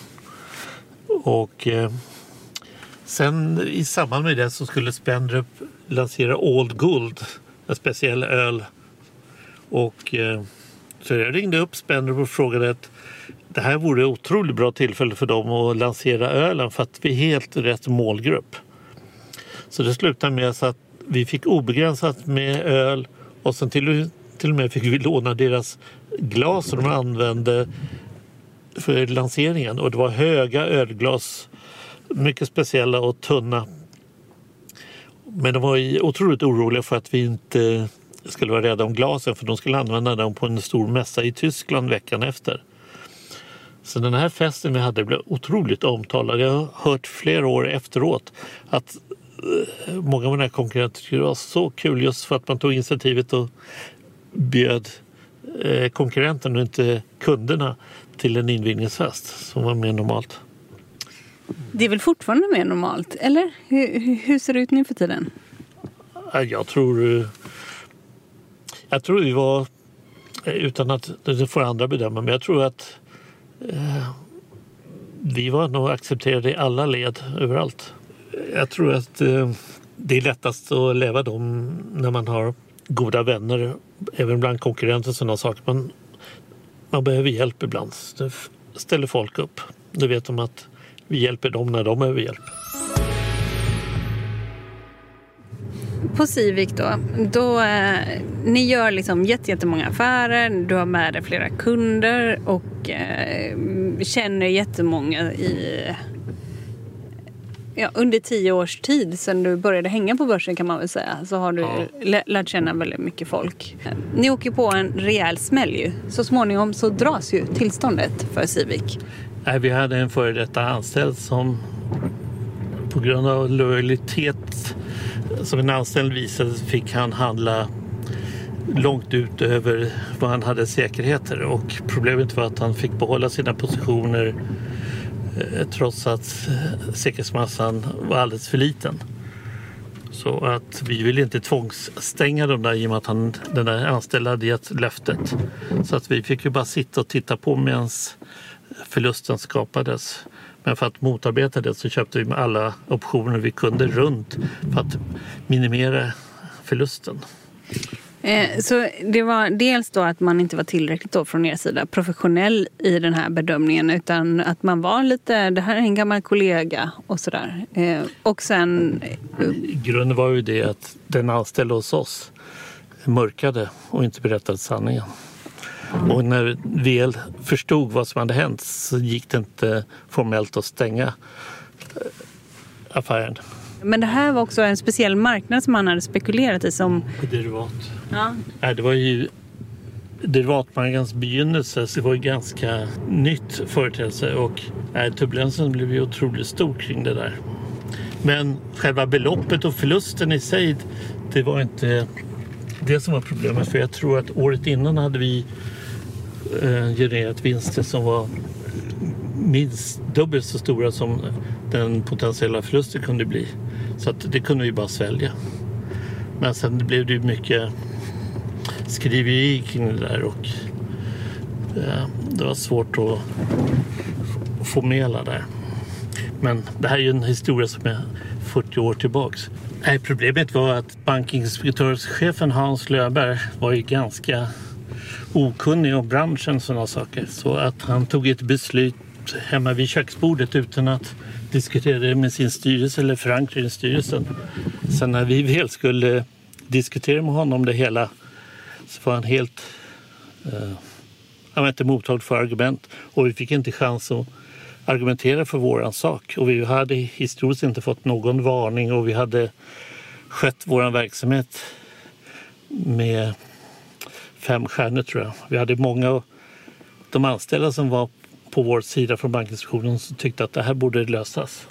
Och sen i samband med det så skulle Spendrup lansera Old Gold, en speciell öl. Och så jag ringde upp Spendrup och frågade att det här vore ett otroligt bra tillfälle för dem att lansera ölen, för att vi är helt rätt målgrupp. Så det slutade med så att vi fick obegränsat med öl och sen till och med fick vi låna deras glas som de använde för lanseringen. Och det var höga ölglas, mycket speciella och tunna. Men de var otroligt oroliga för att vi inte skulle vara rädda om glasen, för de skulle använda dem på en stor mässa i Tyskland veckan efter. Så den här festen vi hade blev otroligt omtalad. Jag har hört flera år efteråt att många av de här konkurrenterna tyckte det var så kul just för att man tog initiativet och bjöd konkurrenten och inte kunderna till en invigningsfest som var mer normalt. Det är väl fortfarande mer normalt, eller? Hur ser det ut nu för tiden? Jag tror vi var, utan att det får andra bedöma, men jag tror att vi var nog accepterade i alla led överallt. Jag tror att det är lättast att leva dem när man har goda vänner, även bland konkurrenter och sådana saker. Man behöver hjälp ibland. Det ställer folk upp. Då vet de att vi hjälper dem när de behöver hjälp. På Civic då ni gör liksom jättemånga affärer, du har med dig flera kunder och känner jättemånga under 10 års tid sedan du började hänga på börsen, kan man väl säga, så har du lärt känna väldigt mycket folk. Ni åker på en rejäl smäll ju. Så småningom så dras ju tillståndet för Civic. Vi hade en före detta anställd som på grund av lojalitet som en anställd visade fick han handla långt ut över vad han hade säkerheter, och problemet var att han fick behålla sina positioner trots att säkerhetsmassan var alldeles för liten. Så att vi ville inte tvångsstänga dem där i och med att den där anställda hade gett löftet. Så att vi fick ju bara sitta och titta på medan förlusten skapades. Men för att motarbeta det så köpte vi med alla optioner vi kunde runt för att minimera förlusten. Så det var dels då att man inte var tillräckligt då från er sida professionell i den här bedömningen, utan att man var lite, det här är en gammal kollega och sådär. Och sen... Grunden var ju det att den anställde hos oss mörkade och inte berättade sanningen. Och när vi väl förstod vad som hade hänt så gick det inte formellt att stänga affären. Men det här var också en speciell marknad som man hade spekulerat i som... Derivat. Ja. Det var ju derivatmarknadens begynnelse, så det var ju ganska nytt företeelse, och turbulensen blev ju otroligt stor kring det där. Men själva beloppet och förlusten i sig, det var inte det som var problemet, för jag tror att året innan hade vi genererat vinster som var minst dubbelt så stora som den potentiella förlusten kunde bli. Så att det kunde vi bara svälja. Men sen blev det ju mycket skriveri kring det där, och det var svårt att få med alla där. Men det här är ju en historia som är 40 år tillbaks. Problemet var att bankinspektörschefen Hans Löfberg var ju ganska okunnig om branschen och sådana saker. Så att han tog ett beslut hemma vid köksbordet utan att diskutera det med sin styrelse eller förankra i styrelsen. Sen när vi väl skulle diskutera med honom det hela så var han helt... han var inte mottaglig för argument, och vi fick inte chans att argumentera för våran sak. Och vi hade historiskt inte fått någon varning, och vi hade skött våran verksamhet med 5 stjärnor tror jag. Vi hade många av de anställda som var på vår sida från bankinspektionen som tyckte att det här borde lösas.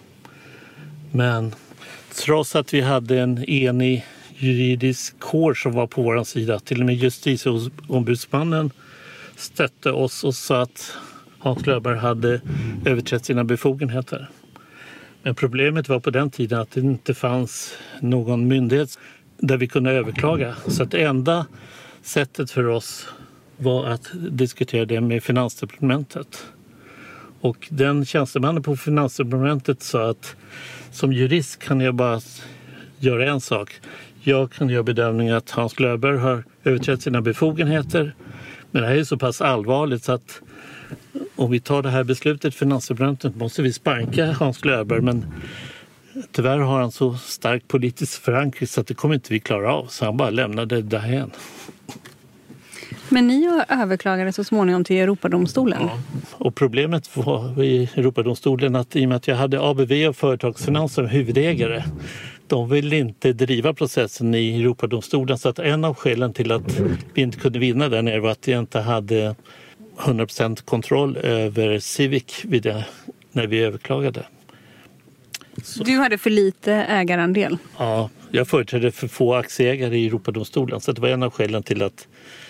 Men trots att vi hade en enig juridisk kår som var på vår sida, till och med justitieombudsmannen stötte oss och sa att Hans Löfberg hade överträtt sina befogenheter. Men problemet var på den tiden att det inte fanns någon myndighet där vi kunde överklaga. Så att det enda sättet för oss var att diskutera det med Finansdepartementet. Och den tjänstemannen på Finansdepartementet sa att som jurist kan jag bara göra en sak. Jag kan göra bedömningen att Hans Löfberg har överträtt sina befogenheter. Men det här är så pass allvarligt så att om vi tar det här beslutet Finansdepartementet måste vi sparka Hans Löfberg. Men tyvärr har han så stark politisk förankring så att det kommer inte vi klara av. Så han bara lämnade det därhen. Men ni har överklagade så småningom till Europadomstolen. Ja. Och problemet var i Europadomstolen att i och med att jag hade ABV och Företagsfinans som huvudägare, de ville inte driva processen i Europadomstolen, så att en av skälen till att vi inte kunde vinna där nere var att jag inte hade 100% kontroll över Civic när vi överklagade. Så. Du hade för lite ägarandel. Ja, jag företrädde för få aktieägare i Europadomstolen, så det var en av skälen till att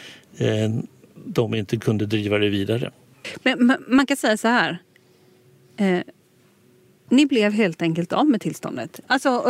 de inte kunde driva det vidare. Men man kan säga så här. Ni blev helt enkelt av med tillståndet. Alltså,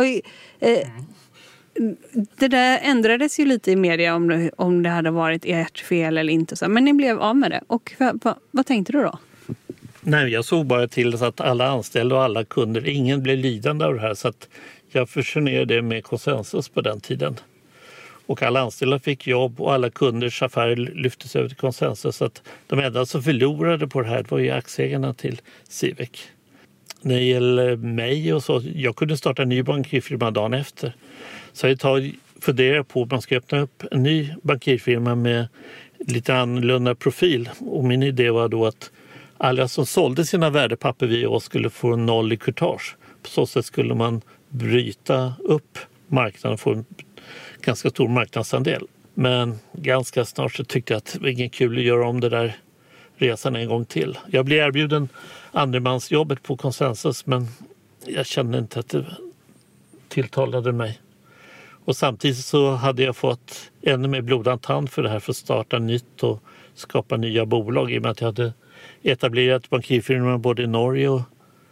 det där ändrades ju lite i media om det hade varit ert fel eller inte. Så. Men ni blev av med det. Och vad tänkte du då? Nej, jag såg bara till så att alla anställda och alla kunder, ingen blev lidande av det här. Så att jag fusionerade det med Consensus på den tiden. Och alla anställda fick jobb och alla kunders affärer lyftes över till Consensus. Så att de enda som förlorade på det här var ju aktieägarna till Civic. När det gäller mig och så, jag kunde starta en ny bankirfirma dagen efter. Så jag funderade på om man ska öppna upp en ny bankirfirma med lite annorlunda profil. Och min idé var då att alla som sålde sina värdepapper via oss skulle få 0 i courtage. På så sätt skulle man bryta upp marknaden och få en ganska stor marknadsandel. Men ganska snart så tyckte jag att det var ingen kul att göra om det där resan en gång till. Jag blev erbjuden andremansjobbet på Consensus, men jag kände inte att det tilltalade mig. Och samtidigt så hade jag fått ännu mer blodad tand för det här, för att starta nytt och skapa nya bolag, i och med att jag hade etablerat bankirfirmor både i Norge och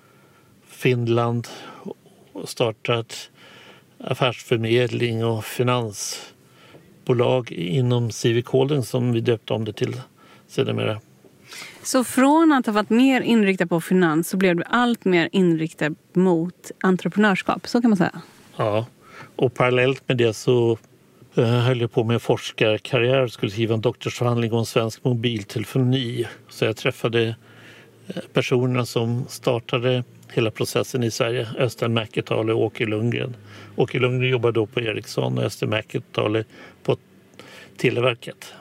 Finland och startat affärsförmedling och finansbolag inom Civic Holding som vi döpte om det till sedermera. Så från att ha varit mer inriktad på finans så blev du allt mer inriktad mot entreprenörskap, så kan man säga? Ja, och parallellt med det så höll jag på med en forskarkarriär, skulle skriva en doktorsavhandling om svensk mobiltelefoni. Så jag träffade personerna som startade hela processen i Sverige. Östen Mäketale och Åke Lundgren. Åke Lundgren jobbade då på Ericsson och Östen Mäketale på Televerket.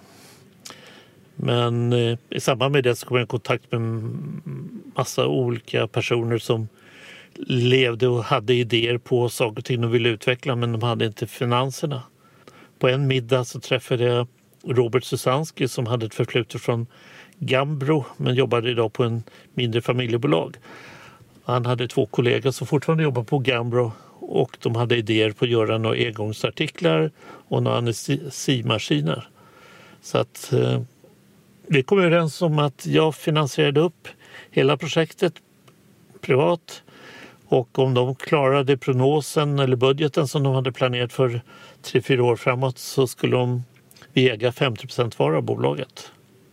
Men i samband med det så kom jag i kontakt med massa olika personer som levde och hade idéer på saker och ting de ville utveckla, men de hade inte finanserna. På en middag så träffade jag Robert Susanski som hade ett förflutet från Gambro men jobbade idag på en mindre familjebolag. Han hade 2 kollegor som fortfarande jobbar på Gambro och de hade idéer på att göra några engångsartiklar och några anestesimaskiner. Så att vi kom överens om att jag finansierade upp hela projektet privat, och om de klarade prognosen eller budgeten som de hade planerat för 3-4 år framåt så skulle vi äga 50% var av bolaget.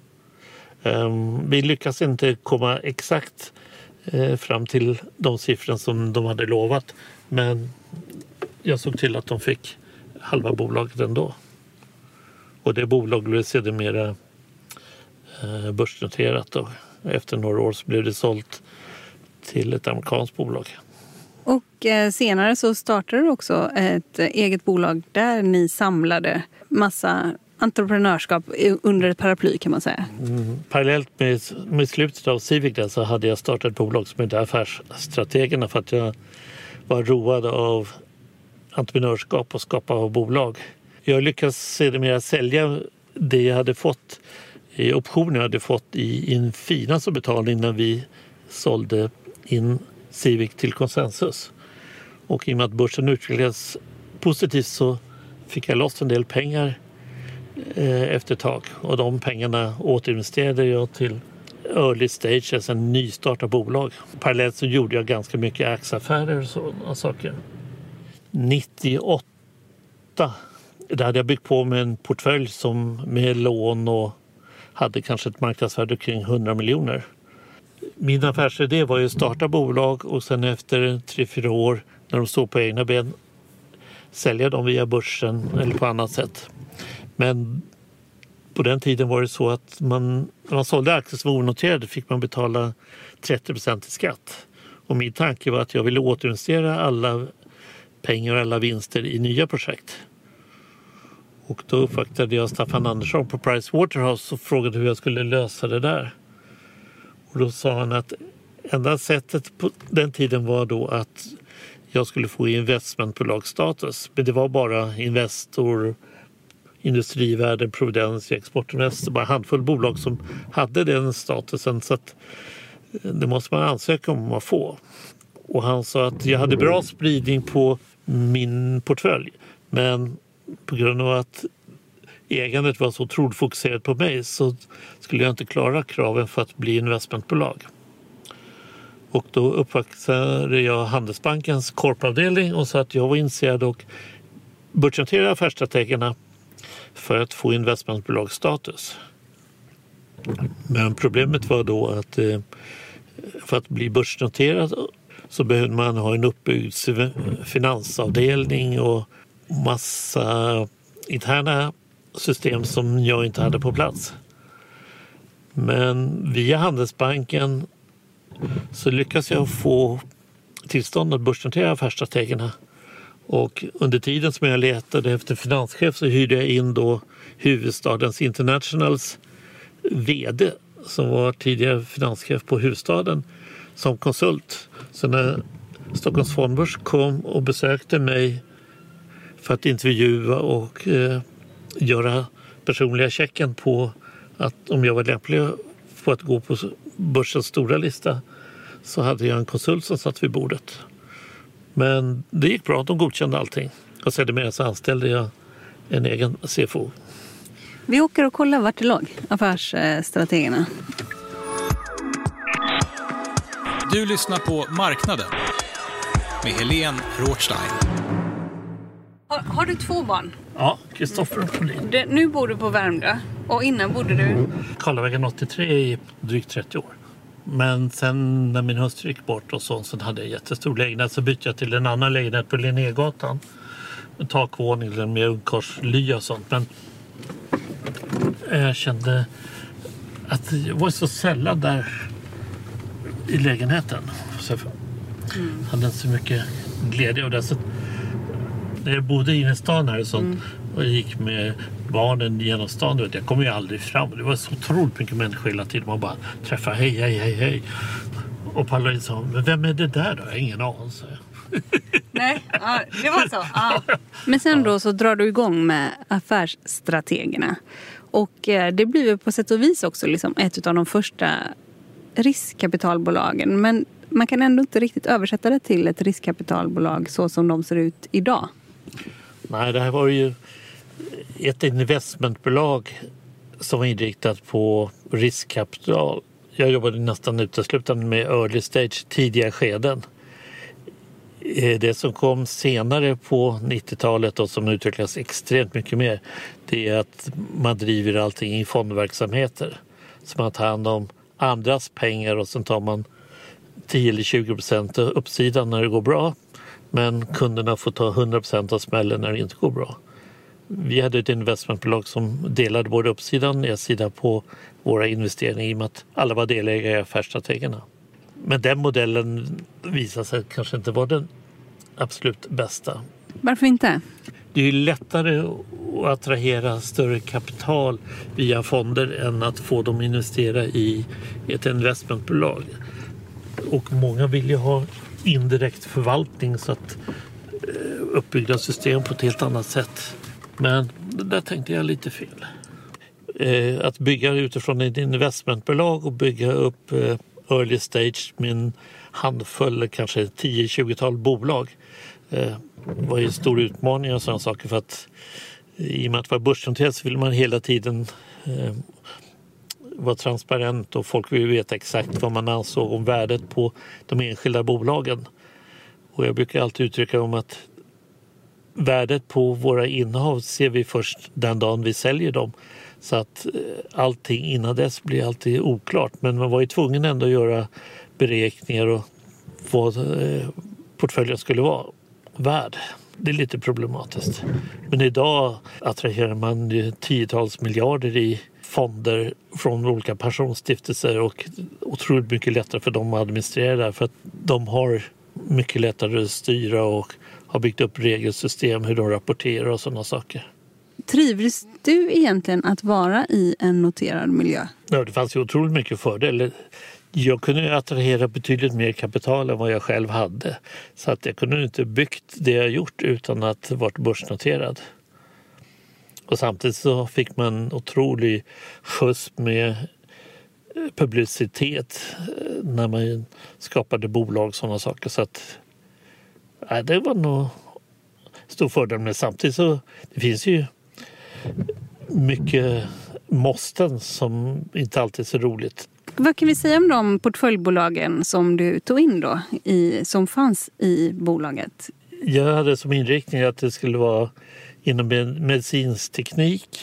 Vi lyckas inte komma exakt fram till de siffror som de hade lovat, men jag såg till att de fick halva bolaget ändå. Och det bolaget blev sedermera börsnoterat, och efter några år så blev det sålt till ett amerikanskt bolag. Och senare så startade du också ett eget bolag där ni samlade massa entreprenörskap under ett paraply, kan man säga. Parallellt med slutet av Civic så hade jag startat ett bolag som heter Affärsstrategerna, för att jag var road av entreprenörskap och skapa av bolag. Jag lyckades sedermera sälja det jag hade fått i optioner jag hade fått i Infina som betalning när vi sålde in Civic till Consensus. Och i och med att börsen utvecklades positivt så fick jag loss en del pengar efter ett tag. Och de pengarna återinvesterade jag till early stage, alltså en nystartat bolag. Parallellt så gjorde jag ganska mycket aktieaffärer och sådana saker. 98 där hade jag byggt på med en portfölj som med lån och hade kanske ett marknadsvärde kring 100 miljoner. Min affärsidé var ju att starta bolag och sen efter 3-4 år när de stod på egna ben sälja dem via börsen eller på annat sätt. Men på den tiden var det så att när man sålde aktier som var onoterade fick man betala 30% i skatt. Och min tanke var att jag ville återinvestera alla pengar och alla vinster i nya projekt. Och då uppvaktade jag Staffan Andersson på Pricewaterhouse och frågade hur jag skulle lösa det där. Och då sa han att enda sättet på den tiden var då att jag skulle få investmentbolagsstatus. Men det var bara Investor, Industrivärden, Providens, Exportinvest, bara en handfull bolag som hade den statusen, så att det måste man ansöka om att få. Och han sa att jag hade bra spridning på min portfölj, men på grund av att ägandet var så otroligt fokuserat på mig så skulle jag inte klara kraven för att bli investmentbolag. Och då uppvaktade jag Handelsbankens korpavdelning och sa att jag var intresserad och börsnotera affärsstrategerna för att få investmentbolagsstatus. Men problemet var då att för att bli börsnoterad så behövde man ha en uppbyggd finansavdelning och massa interna system som jag inte hade på plats. Men via Handelsbanken så lyckas jag få tillstånd att börsnotera affärsstrategerna. Och under tiden som jag letade efter finanschef så hyrde jag in då Huvudstadens Internationals vd som var tidigare finanschef på Huvudstaden som konsult. Så när Stockholms fondbörs kom och besökte mig för att intervjua och göra personliga checken på att om jag var lämplig för att gå på börsens stora lista, så hade jag en konsult som satt vid bordet. Men det gick bra, de godkände allting. Och sedermera så anställde jag en egen CFO. Vi åker och kollar vart det låg, affärsstrategerna. Du lyssnar på Marknaden med Helene Rothstein. Har du 2 barn? Ja, Kristoffer och Pauline. Nu bor du på Värmdö och innan bodde du? Karlavägen 83 i drygt 30 år. Men sen när min hustru gick bort och så hade jag jättestor lägenhet, så bytte jag till en annan lägenhet på Linnégatan. En takvåning med ungkarlsly och sånt. Men jag kände att jag var så sällan där i lägenheten. Så jag hade inte så mycket glädje av det. Så när jag bodde inne i stan här och sånt, och jag gick med barnen genom stan, jag kom ju aldrig fram. Det var så otroligt mycket människor hela tiden. Man bara träffade hej. Och Pauline sa, men vem är det där då? Jag har ingen aning, så. Nej, ja, det var så. Ja. Men sen då så drar du igång med affärsstrategerna. Och det blir ju på sätt och vis också liksom ett av de första riskkapitalbolagen. Men man kan ändå inte riktigt översätta det till ett riskkapitalbolag så som de ser ut idag. Nej, det här var ju ett investmentbolag som var inriktat på riskkapital. Jag jobbade nästan uteslutande med early stage, tidiga skeden. Det som kom senare på 90-talet och som utvecklas extremt mycket mer, det är att man driver allting i fondverksamheter. Så man tar hand om andras pengar och sen tar man 10 eller 20% uppsidan när det går bra. Men kunderna får ta 100% av smällen när det inte går bra. Vi hade ett investmentbolag som delade både uppsidan och nedsidan på våra investeringar i och med att alla var delägare i affärsstrategerna. Men den modellen visade sig kanske inte vara den absolut bästa. Varför inte? Det är ju lättare att attrahera större kapital via fonder än att få dem investera i ett investmentbolag. Och många vill ju ha indirekt förvaltning, så att uppbyggda system på ett helt annat sätt. Men där tänkte jag lite fel. Att bygga utifrån ett investmentbolag och bygga upp early stage med en handfull, kanske 10-20-tal bolag var ju en stor utmaning och sådana saker, för att i och med att det var börsnoterat så vill man hela tiden vara transparent och folk vill veta exakt vad man ansåg om värdet på de enskilda bolagen. Och jag brukar alltid uttrycka om att värdet på våra innehav ser vi först den dagen vi säljer dem. Så att allting innan dess blir alltid oklart. Men man var ju tvungen ändå att göra beräkningar och vad portföljen skulle vara värd. Det är lite problematiskt. Men idag attraherar man 10-tals miljarder i fonder från olika pensionsstiftelser och otroligt mycket lättare för dem att administrera där, för att de har mycket lättare att styra och har byggt upp regelsystem hur de rapporterar och sådana saker. Trivdes du egentligen att vara i en noterad miljö? Ja, det fanns ju otroligt mycket fördelar. Jag kunde ju attrahera betydligt mer kapital än vad jag själv hade. Så att jag kunde inte byggt det jag gjort utan att varit börsnoterad. Och samtidigt så fick man otrolig skjuts med publicitet när man skapade bolag och sådana saker. Så att det var nog stor fördel. Men samtidigt så det finns ju mycket måsten som inte alltid är så roligt. Vad kan vi säga om de portföljbolagen som du tog in då, som fanns i bolaget? Jag hade som inriktning att det skulle vara inom medicinsk teknik,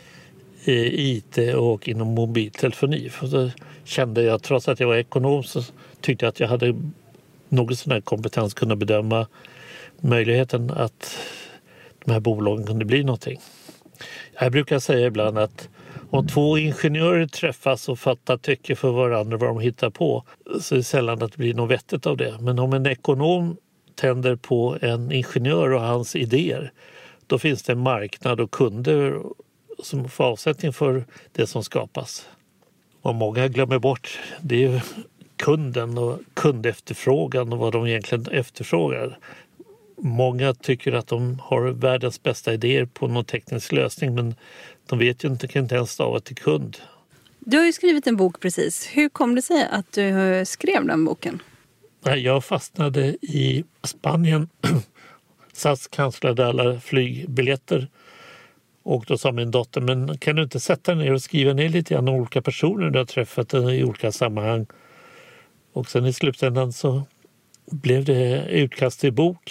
IT och inom mobiltelefoni. För så kände jag, trots att jag var ekonom, så tyckte jag att jag hade någon sån här kompetens att kunna bedöma möjligheten att de här bolagen kunde bli någonting. Jag brukar säga ibland att om två ingenjörer träffas och fattar tycke för varandra vad de hittar på, så är det sällan att det blir något vettigt av det. Men om en ekonom tänder på en ingenjör och hans idéer, då finns det en marknad och kunder som får avsättning för det som skapas. Och många glömmer bort, det är ju kunden och kundefterfrågan och vad de egentligen efterfrågar. Många tycker att de har världens bästa idéer på någon teknisk lösning, men de vet ju inte ens stava till kund. Du har ju skrivit en bok precis. Hur kom det sig att du skrev den boken? Jag fastnade i Spanien. SAS kanslade alla flygbiljetter. Och då sa min dotter, men kan du inte sätta ner och skriva ner lite grann om olika personer du har träffat i olika sammanhang? Och sen i slutändan så blev det utkast till bok.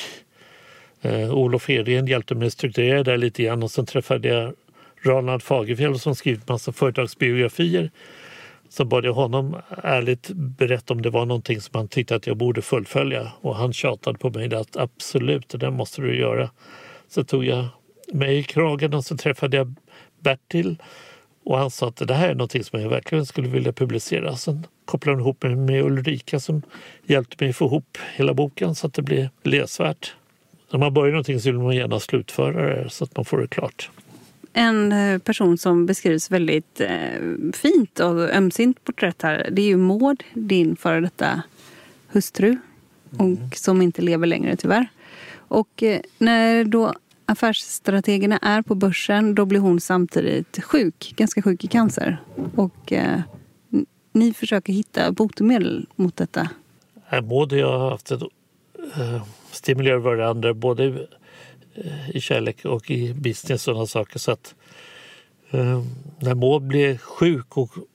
Olof Edgren hjälpte mig att strukturera det lite grann och sen träffade jag Ronald Fagerfjell som skrivit massa företagsbiografier. Så bad jag honom ärligt berätta om det var någonting som han tyckte att jag borde fullfölja. Och han tjatade på mig att absolut, det där måste du göra. Så tog jag mig i kragen och så träffade jag Bertil. Och han sa att det här är någonting som jag verkligen skulle vilja publicera. Sen kopplade han ihop mig med Ulrika som hjälpte mig få ihop hela boken så att det blev läsvärt. När man börjar någonting så vill man gärna slutföra det så att man får det klart. En person som beskrivs väldigt fint och ömsint porträtt här, det är ju Maud, din före detta hustru, och som inte lever längre tyvärr. Och när då affärsstrategerna är på börsen, då blir hon samtidigt sjuk, ganska sjuk i cancer. Och ni försöker hitta botemedel mot detta. Maud och jag har haft ett stimulerat varandra både i kärlek och i business och sådana saker. Så att när Maud blev sjuk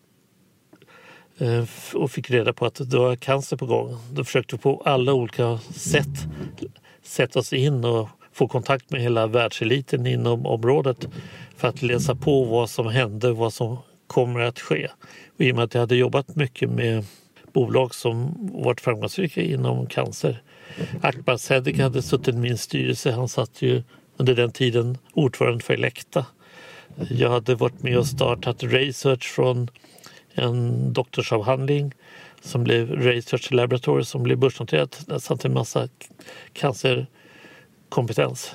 och fick reda på att det var cancer på gång, då försökte vi på alla olika sätt sätta oss in och få kontakt med hela världseliten inom området för att läsa på vad som hände, vad som kommer att ske. Och i och med att jag hade jobbat mycket med bolag som varit framgångsrika inom cancer. Akbar Seddiq hade suttit i min styrelse. Han satt ju under den tiden ordförande för Elekta. Jag hade varit med och startat research från en doktorsavhandling som blev Research Laboratory som blev börsnoterad. Där satt en massa cancerkompetens.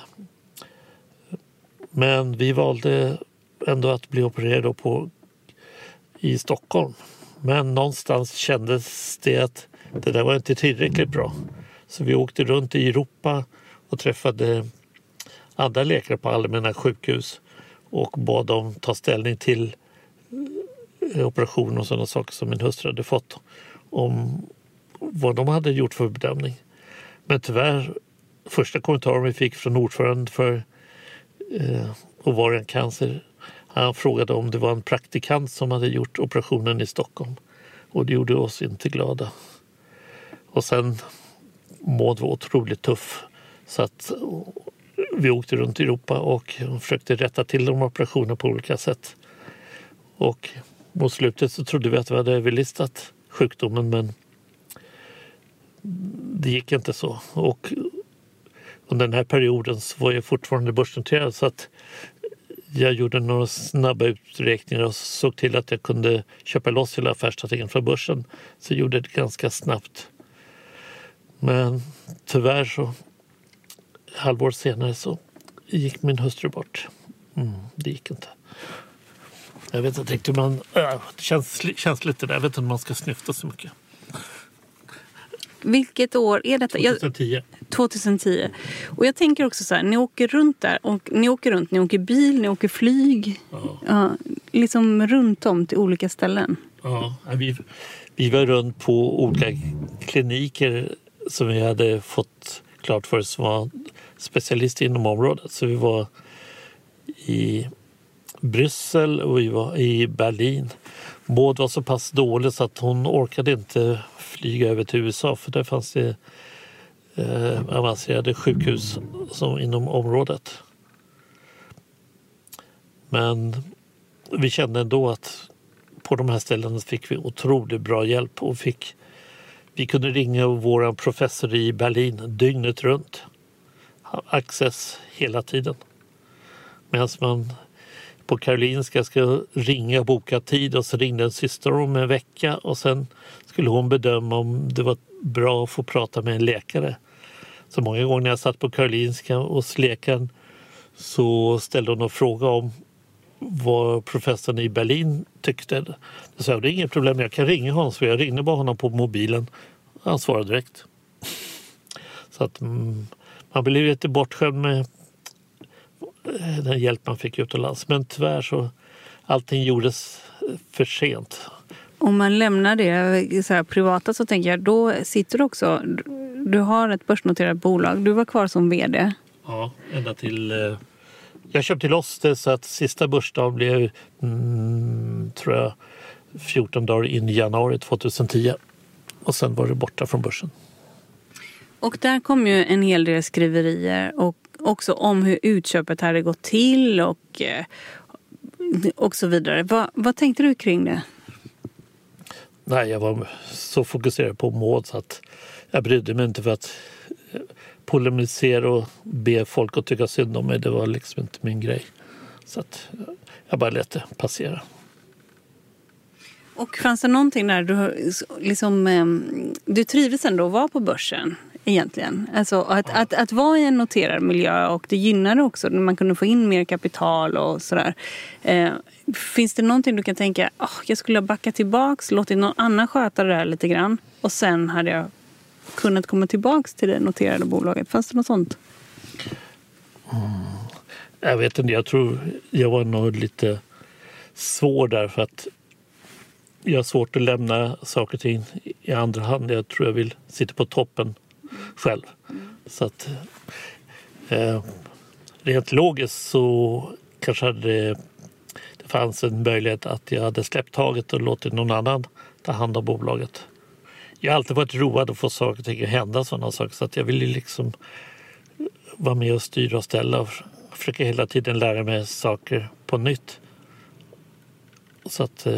Men vi valde ändå att bli opererade i Stockholm. Men någonstans kändes det att det där var inte tillräckligt bra. Så vi åkte runt i Europa och träffade andra läkare på allmänna sjukhus och bad dem ta ställning till operationer och sådana saker som min hustru hade fått om vad de hade gjort för bedömning. Men tyvärr, första kommentaren vi fick från ordförande för ovariencancer, han frågade om det var en praktikant som hade gjort operationen i Stockholm. Och det gjorde oss inte glada. Och sen Maud var otroligt tuff. Så att vi åkte runt i Europa och försökte rätta till de operationerna på olika sätt. Och mot slutet så trodde vi att vi hade överlistat sjukdomen, men det gick inte så. Och under den här perioden så var jag fortfarande börsnoterad, så att jag gjorde några snabba uträkningar och såg till att jag kunde köpa loss hela affärsstrategin från börsen. Så jag gjorde det ganska snabbt. Men tyvärr så halvår senare så gick min hustru bort. Det gick inte. Jag vet inte riktigt hur man... Det känns lite där. Jag vet inte om man ska snyfta så mycket. Vilket år är detta? 2010. 2010. Och jag tänker också så här, ni åker runt där. Och ni åker bil, ni åker flyg. Ja, liksom runt om till olika ställen. Ja, vi var runt på olika kliniker som vi hade fått klart för oss som var specialister inom området. Så vi var i Bryssel och vi var i Berlin. Maud var så pass dålig så att hon orkade inte flyga över till USA, för där fanns det avancerade sjukhus som inom området. Men vi kände ändå att på de här ställena fick vi otroligt bra hjälp och vi kunde ringa vår professor i Berlin dygnet runt. Access hela tiden. Medan man på Karolinska ska ringa och boka tid, och så ringde en syster om en vecka och sen skulle hon bedöma om det var bra att få prata med en läkare. Så många gånger när jag satt på Karolinska hos läkaren så ställde hon en fråga om vad professorn i Berlin tyckte. Jag sa, det är inget problem, jag kan ringa honom. Så jag ringde bara honom på mobilen. Han svarade direkt. Så att man blev lite bortskämd med den hjälp man fick utomlands. Men tyvärr så allting gjordes för sent. Om man lämnar det så här privata, så tänker jag, då sitter du också, du har ett börsnoterat bolag, du var kvar som vd. Ja, ända till... Jag köpte loss det så att sista börsdagen blev, tror jag, 14 dagar in i januari 2010. Och sen var det borta från börsen. Och där kom ju en hel del skriverier och också om hur utköpet hade gått till och så vidare. Vad tänkte du kring det? Nej, jag var så fokuserad på Maud så att jag brydde mig inte för att polemisera och be folk att tycka synd om mig. Det var liksom inte min grej. Så att jag bara lät det passera. Och fanns det någonting där du trivdes ändå att vara på börsen egentligen? Alltså att vara i en noterad miljö, och det gynnade också när man kunde få in mer kapital och sådär. Finns det någonting du kan tänka, jag skulle backa tillbaks, låtit någon annan sköta det här lite grann och sen hade jag kunnat komma tillbaks till det noterade bolaget? Fanns det något sånt? Jag vet inte, jag tror jag var nog lite svår där, för att jag har svårt att lämna saker och ting i andra hand. Jag tror jag vill sitta på toppen själv. Så att rent logiskt så kanske det fanns en möjlighet att jag hade släppt taget och låtit någon annan ta hand om bolaget. Jag har alltid varit road att få saker och ting att hända, sådana saker, så att jag ville liksom vara med och styra och ställa och försöka hela tiden lära mig saker på nytt. Så att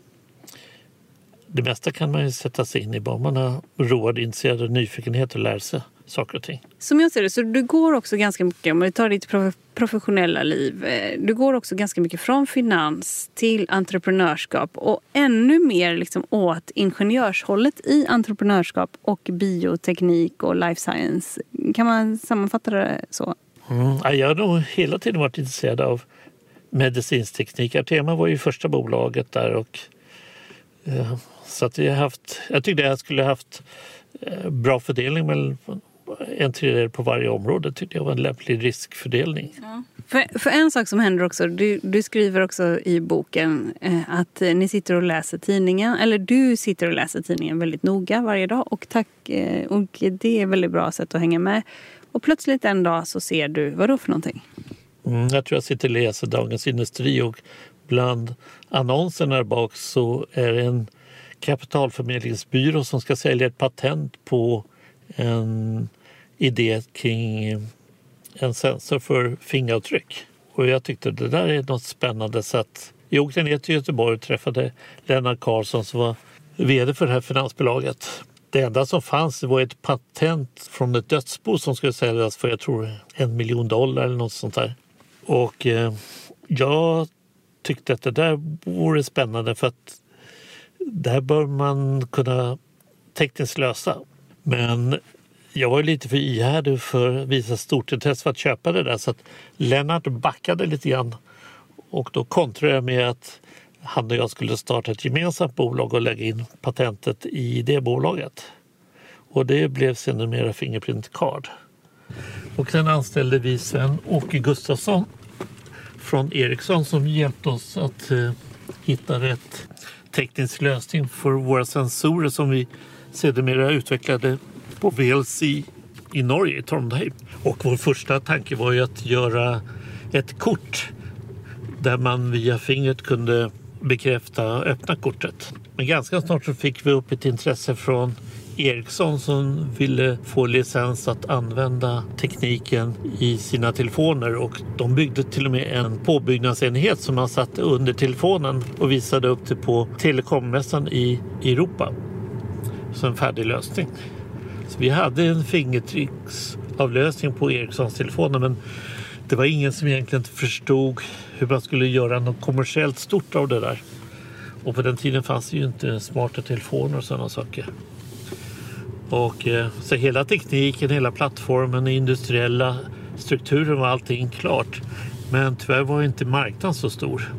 det mesta kan man ju sätta sig in i, bara man har road, intresserad och nyfikenhet och lär sig saker och ting. Som jag ser det, så du går också ganska mycket, om vi tar ditt professionella liv, du går också ganska mycket från finans till entreprenörskap och ännu mer liksom åt ingenjörshållet i entreprenörskap och bioteknik och life science. Kan man sammanfatta det så? Jag har nog hela tiden varit intresserad av medicinsk teknik. Artema var ju första bolaget där, och så att jag tyckte jag skulle haft bra fördelning med en tredjedel på varje område. Tyckte jag var en lämplig riskfördelning. Ja. För en sak som händer också, du skriver också i boken att ni sitter och läser tidningen, eller du sitter och läser tidningen väldigt noga varje dag, och det är ett väldigt bra sätt att hänga med. Och plötsligt en dag så ser du, vad då för någonting? Jag tror jag sitter och läser Dagens Industri, och bland annonserna bak så är det en kapitalförmedlingsbyrå som ska sälja ett patent på en idé kring en sensor för fingeravtryck. Och jag tyckte det där är något spännande, så att jag åkte ner till Göteborg och träffade Lennart Karlsson som var vd för det här finansbolaget. Det enda som fanns var ett patent från ett dödsbo som skulle säljas för, jag tror, $1 miljon eller något sånt där. Och jag tyckte att det där vore spännande, för att där bör man kunna tekniskt lösa. Men jag var lite för ihärdig för att visa stort intresse för att köpa det där, så att Lennart backade lite grann Och då kontrade jag med att han och jag skulle starta ett gemensamt bolag och lägga in patentet i det bolaget. Och det blev sedermera Fingerprint Card. Och sen anställde vi Sven-Åke Gustafsson från Ericsson som hjälpte oss att hitta rätt teknisk lösning för våra sensorer som vi sedermera utvecklade på VLC i Norge, i Trondheim. Och vår första tanke var ju att göra ett kort där man via fingret kunde bekräfta och öppna kortet. Men ganska snart så fick vi upp ett intresse från Ericsson som ville få licens att använda tekniken i sina telefoner, och de byggde till och med en påbyggnadsenhet som man satte under telefonen och visade upp det på telekommässan i Europa som en färdig lösning. Så vi hade en fingertrycksavlösning på Ericssons telefoner, men det var ingen som egentligen förstod hur man skulle göra något kommersiellt stort av det där. Och på den tiden fanns det ju inte smarta telefoner och sådana saker. Och så hela tekniken, hela plattformen, industriella strukturen var allting klart. Men tyvärr var inte marknaden så stor.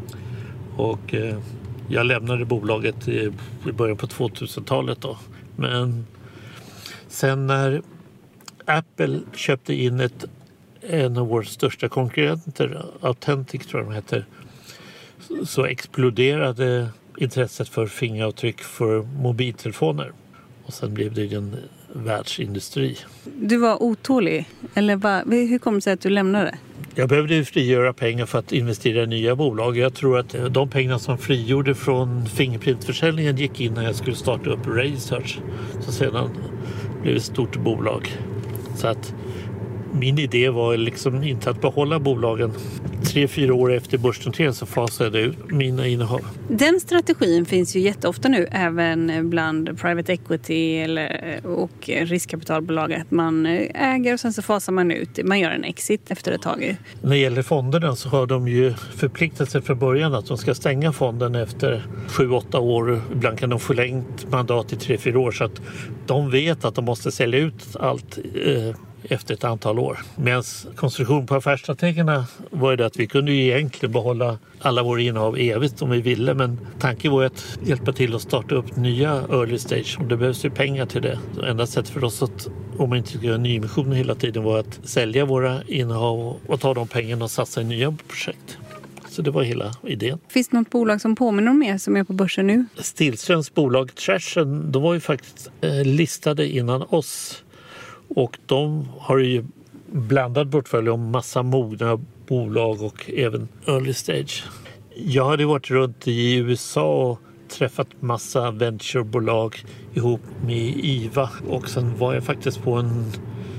Och jag lämnade bolaget i början på 2000-talet då. Men sen när Apple köpte in en av våra största konkurrenter, Authentic tror jag de heter, så exploderade intresset för fingeravtryck för mobiltelefoner. Och sen blev det en världsindustri. Du var otålig? Eller hur kom det sig att du lämnade? Jag behövde frigöra pengar för att investera i nya bolag. Jag tror att de pengar som frigjorde från fingerprintförsäljningen gick in när jag skulle starta upp Research. Så sedan blev det ett stort bolag. Så att min idé var liksom inte att behålla bolagen. 3-4 år efter börsnoteringen så fasade jag ut mina innehav. Den strategin finns ju jätteofta nu även bland private equity och riskkapitalbolag, att man äger och sen så fasar man ut. Man gör en exit efter ett tag. När det gäller fonderna så har de ju förpliktat sig från början att de ska stänga fonden efter 7-8 år. Ibland kan de förlängt mandat i 3-4 år, så att de vet att de måste sälja ut allt efter ett antal år. Medan konstruktion på affärsstrategerna var det att vi kunde ju egentligen behålla alla våra innehav evigt om vi ville, men tanken var att hjälpa till att starta upp nya early stage, och det behövs ju pengar till det. Så enda sätt för oss att, om man inte ska göra nyemissioner hela tiden, var att sälja våra innehav och ta de pengarna och satsa i nya projekt. Så det var hela idén. Finns det något bolag som påminner om er som är på börsen nu? Stillströms bolag Trashen, de var ju faktiskt listade innan oss. Och de har ju blandad portfölj om massa mogna bolag och även early stage. Jag hade varit runt i USA och träffat massa venturebolag ihop med IVA. Och sen var jag faktiskt på en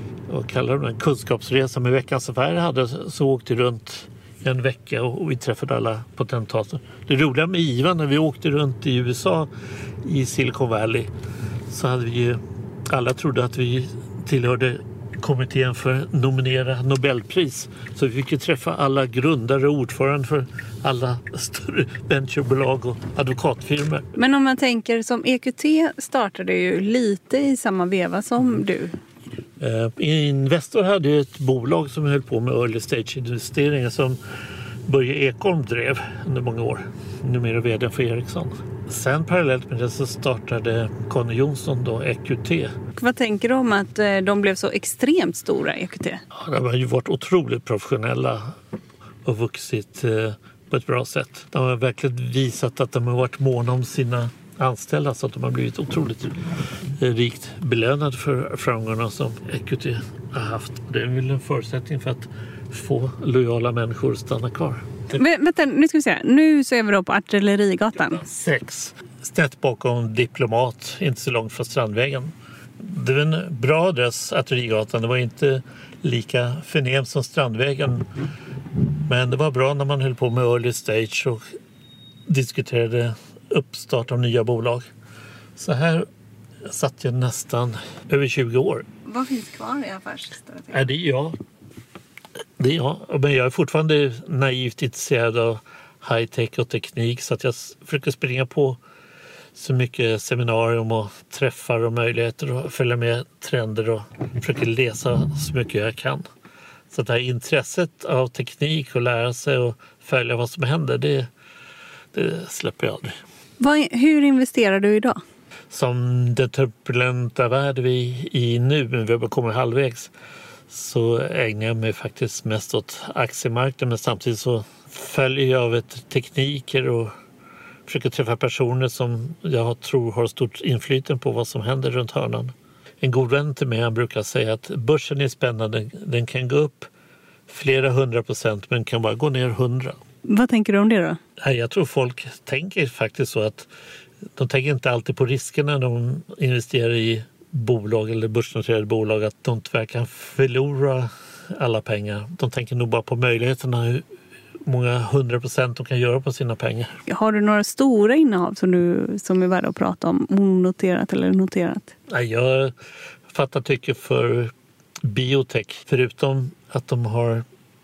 kunskapsresa med Veckans Affärer. Så åkte runt en vecka och vi träffade alla potentater. Det roliga med IVA, när vi åkte runt i USA i Silicon Valley, så hade vi ju, alla trodde att vi tillhörde kommittén för nominera Nobelpris. Så vi fick ju träffa alla grundare och ordförande för alla större venturebolag och advokatfirmor. Men om man tänker som EQT startade ju lite i samma veva som du. Investor hade ju ett bolag som höll på med early stage investeringar som Börje Ekholm drev under många år. Numera vd för Ericsson. Sen parallellt med det så startade Conny Jonsson då EQT. Vad tänker du om att de blev så extremt stora, EQT? Ja, de har ju varit otroligt professionella och vuxit på ett bra sätt. De har verkligen visat att de har varit måna om sina anställda, så att de har blivit otroligt rikt belönade för framgångarna som EQT har haft. Det är väl en förutsättning för att få lojala människor att stanna kvar. Men, vänta, nu ska vi se. Nu så är vi då på Artillerigatan. 6. Snett bakom Diplomat, inte så långt från Strandvägen. Det var en bra adress, Artillerigatan. Det var inte lika förnämt som Strandvägen. Men det var bra när man höll på med early stage och diskuterade uppstart av nya bolag. Så här satt jag nästan över 20 år. Vad finns kvar i affärsstrategin? Det är jag. Men jag är fortfarande naivt intresserad av high-tech och teknik, så att jag försöker springa på så mycket seminarium och träffar och möjligheter och följa med trender och försöker läsa så mycket jag kan. Så det här intresset av teknik och lära sig och följa vad som händer, det släpper jag aldrig. Hur investerar du idag? Som det turbulenta värld vi är i nu, men vi har bara kommit halvvägs, så ägnar jag mig faktiskt mest åt aktiemarknaden, men samtidigt så följer jag av tekniker och försöker träffa personer som jag tror har stort inflytande på vad som händer runt hörnan. En god vän till mig, han brukar säga att börsen är spännande, den kan gå upp flera 100% men kan bara gå ner 100. Vad tänker du om det då? Jag tror folk tänker faktiskt så att de tänker inte alltid på riskerna när de investerar i bolag eller börsnoterade bolag, att de tyvärr kan förlora alla pengar. De tänker nog bara på möjligheterna, hur många 100% de kan göra på sina pengar. Har du några stora innehav som är värda att prata om, onoterat eller noterat? Jag fattar tycke för biotech, förutom att de har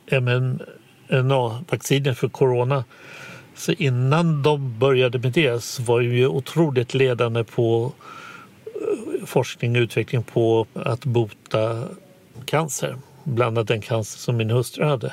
mRNA-vacciner för corona. Så innan de började med det så var ju otroligt ledande på forskning och utveckling på att bota cancer. Bland annat den cancer som min hustru hade.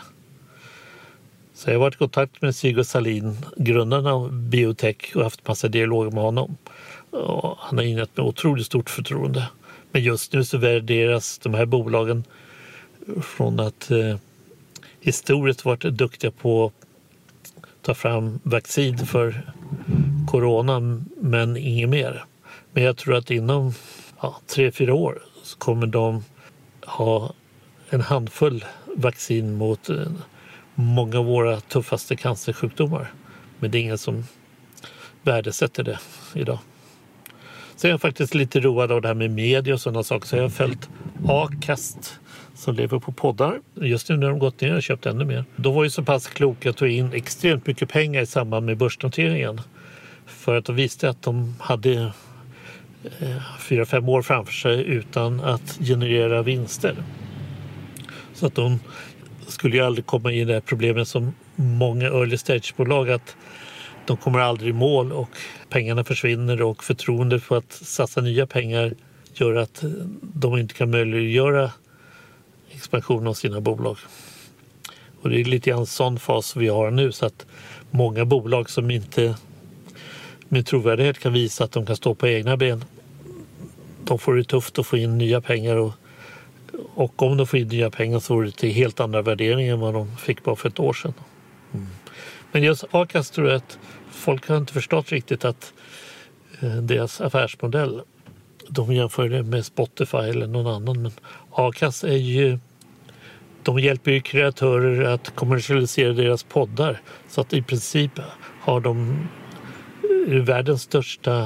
Så jag har varit i kontakt med Sigurd Salin, grundaren av biotech, och haft massa dialoger med honom. Och han har ingett med otroligt stort förtroende. Men just nu så värderas de här bolagen från att historiskt varit duktiga på att ta fram vaccin för corona, men inget mer. Men jag tror att inom 3-4 år så kommer de ha en handfull vaccin mot många av våra tuffaste cancersjukdomar. Men det är ingen som värdesätter det idag. Så jag är faktiskt lite road av det här med media och sådana saker. Så jag har följt Acast som lever på poddar. Just nu när de gått ner och köpt ännu mer. Då var ju så pass kloka att ta in extremt mycket pengar i samband med börsnoteringen. För att de visste att de hade 4-5 år framför sig utan att generera vinster. Så att de skulle ju aldrig komma i det här problemet som många early stage-bolag, att de kommer aldrig i mål och pengarna försvinner och förtroendet för att satsa nya pengar gör att de inte kan möjliggöra expansion av sina bolag. Och det är lite grann sån fas vi har nu, så att många bolag som inte med trovärdighet kan visa att de kan stå på egna ben, de får det tufft att få in nya pengar, och om de får in nya pengar så får det till helt andra värderingar än vad de fick bara för ett år sedan. Men just Acast tror jag att folk har inte förstått riktigt att deras affärsmodell, de jämför det med Spotify eller någon annan, men Acast är ju, de hjälper ju kreatörer att kommersialisera deras poddar, så att i princip har de världens största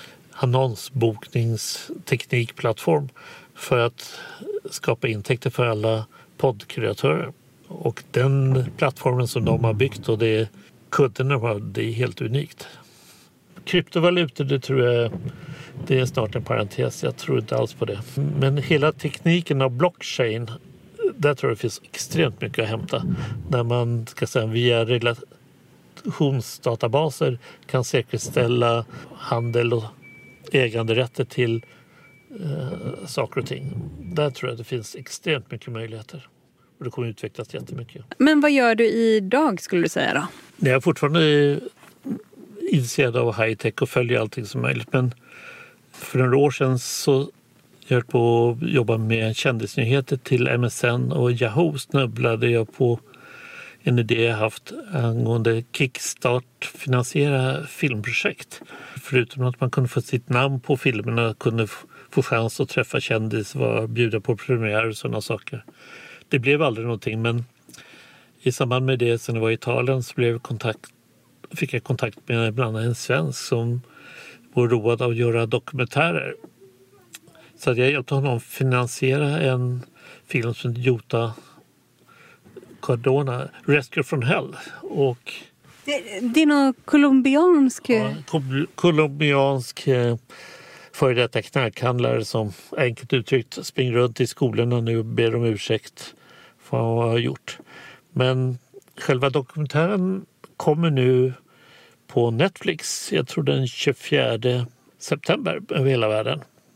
annonsbokningsteknikplattform för att skapa intäkter för alla poddkreatörer. Och den plattformen som de har byggt och det kunderna har, det är helt unikt. Kryptovalutor, det tror jag, det är snart en parentes. Jag tror inte alls på det. Men hela tekniken av blockchain, där tror jag det finns extremt mycket att hämta. När man ska säga via relationsdatabaser kan säkerställa handel och äganderätter till saker och ting. Där tror jag det finns extremt mycket möjligheter. Och det kommer utvecklas jättemycket. Men vad gör du idag skulle du säga då? Jag är fortfarande intresserad av high-tech och följer allting som möjligt. Men för några år sedan så jag på att jobba med kändisnyheter till MSN och Yahoo, snubblade jag på en idé jag haft angående Kickstart finansiera filmprojekt. Förutom att man kunde få sitt namn på filmerna, kunde få chans att träffa kändis, bjuda på premiär och sådana saker. Det blev aldrig någonting, men i samband med det, sen jag var i Italien, så fick jag kontakt med bland annat en svensk som var road av att göra dokumentärer. Så att jag hjälpte honom finansiera en film som Jota Cardona, Rescue from Hell. Och det är någon colombiansk... Ja, colombiansk före detta knarkhandlare som enkelt uttryckt springer runt i skolorna nu och ber om ursäkt för vad han har gjort. Men själva dokumentären kommer nu på Netflix, jag tror den 24 september över hela världen.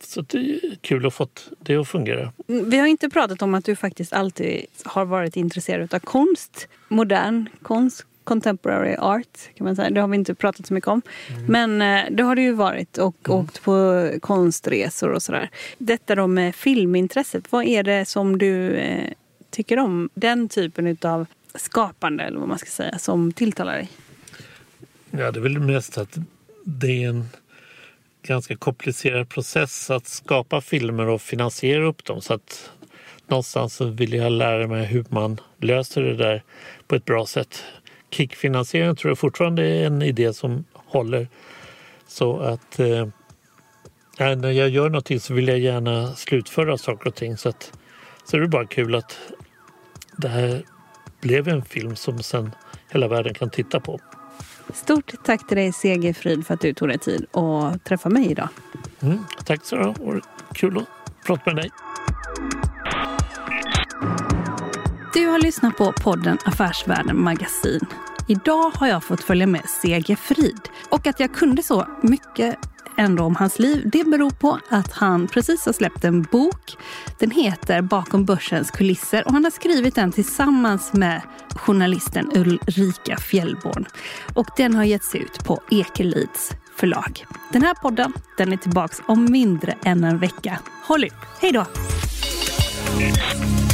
Så det är kul att få det att fungera. Vi har inte pratat om att du faktiskt alltid har varit intresserad av konst. Modern konst, contemporary art kan man säga. Det har vi inte pratat så mycket om. Men det har du ju varit och åkt på konstresor och sådär. Detta då med filmintresset. Vad är det som du tycker om? Den typen av skapande eller vad man ska säga som tilltalar dig? Ja, det är väl mest att det är en ganska komplicerad process att skapa filmer och finansiera upp dem. Så att någonstans så vill jag lära mig hur man löser det där på ett bra sätt. Kickfinansiering tror jag fortfarande är en idé som håller. Så att när jag gör någonting så vill jag gärna slutföra saker och ting. Så är det bara kul att det här blev en film som sen hela världen kan titta på. Stort tack till dig C.G. Fryd för att du tog dig tid att träffa mig idag. Tack så mycket. Och kul att prata med dig. Du har lyssnat på podden Affärsvärlden Magasin. Idag har jag fått följa med C.G. Fryd. Och att jag kunde så mycket ändå om hans liv, det beror på att han precis har släppt en bok. Den heter Bakom börsens kulisser och han har skrivit den tillsammans med journalisten Ulrika Fjällborn. Och den har getts ut på Ekelids förlag. Den här podden, den är tillbaks om mindre än en vecka. Håll ut, hej då!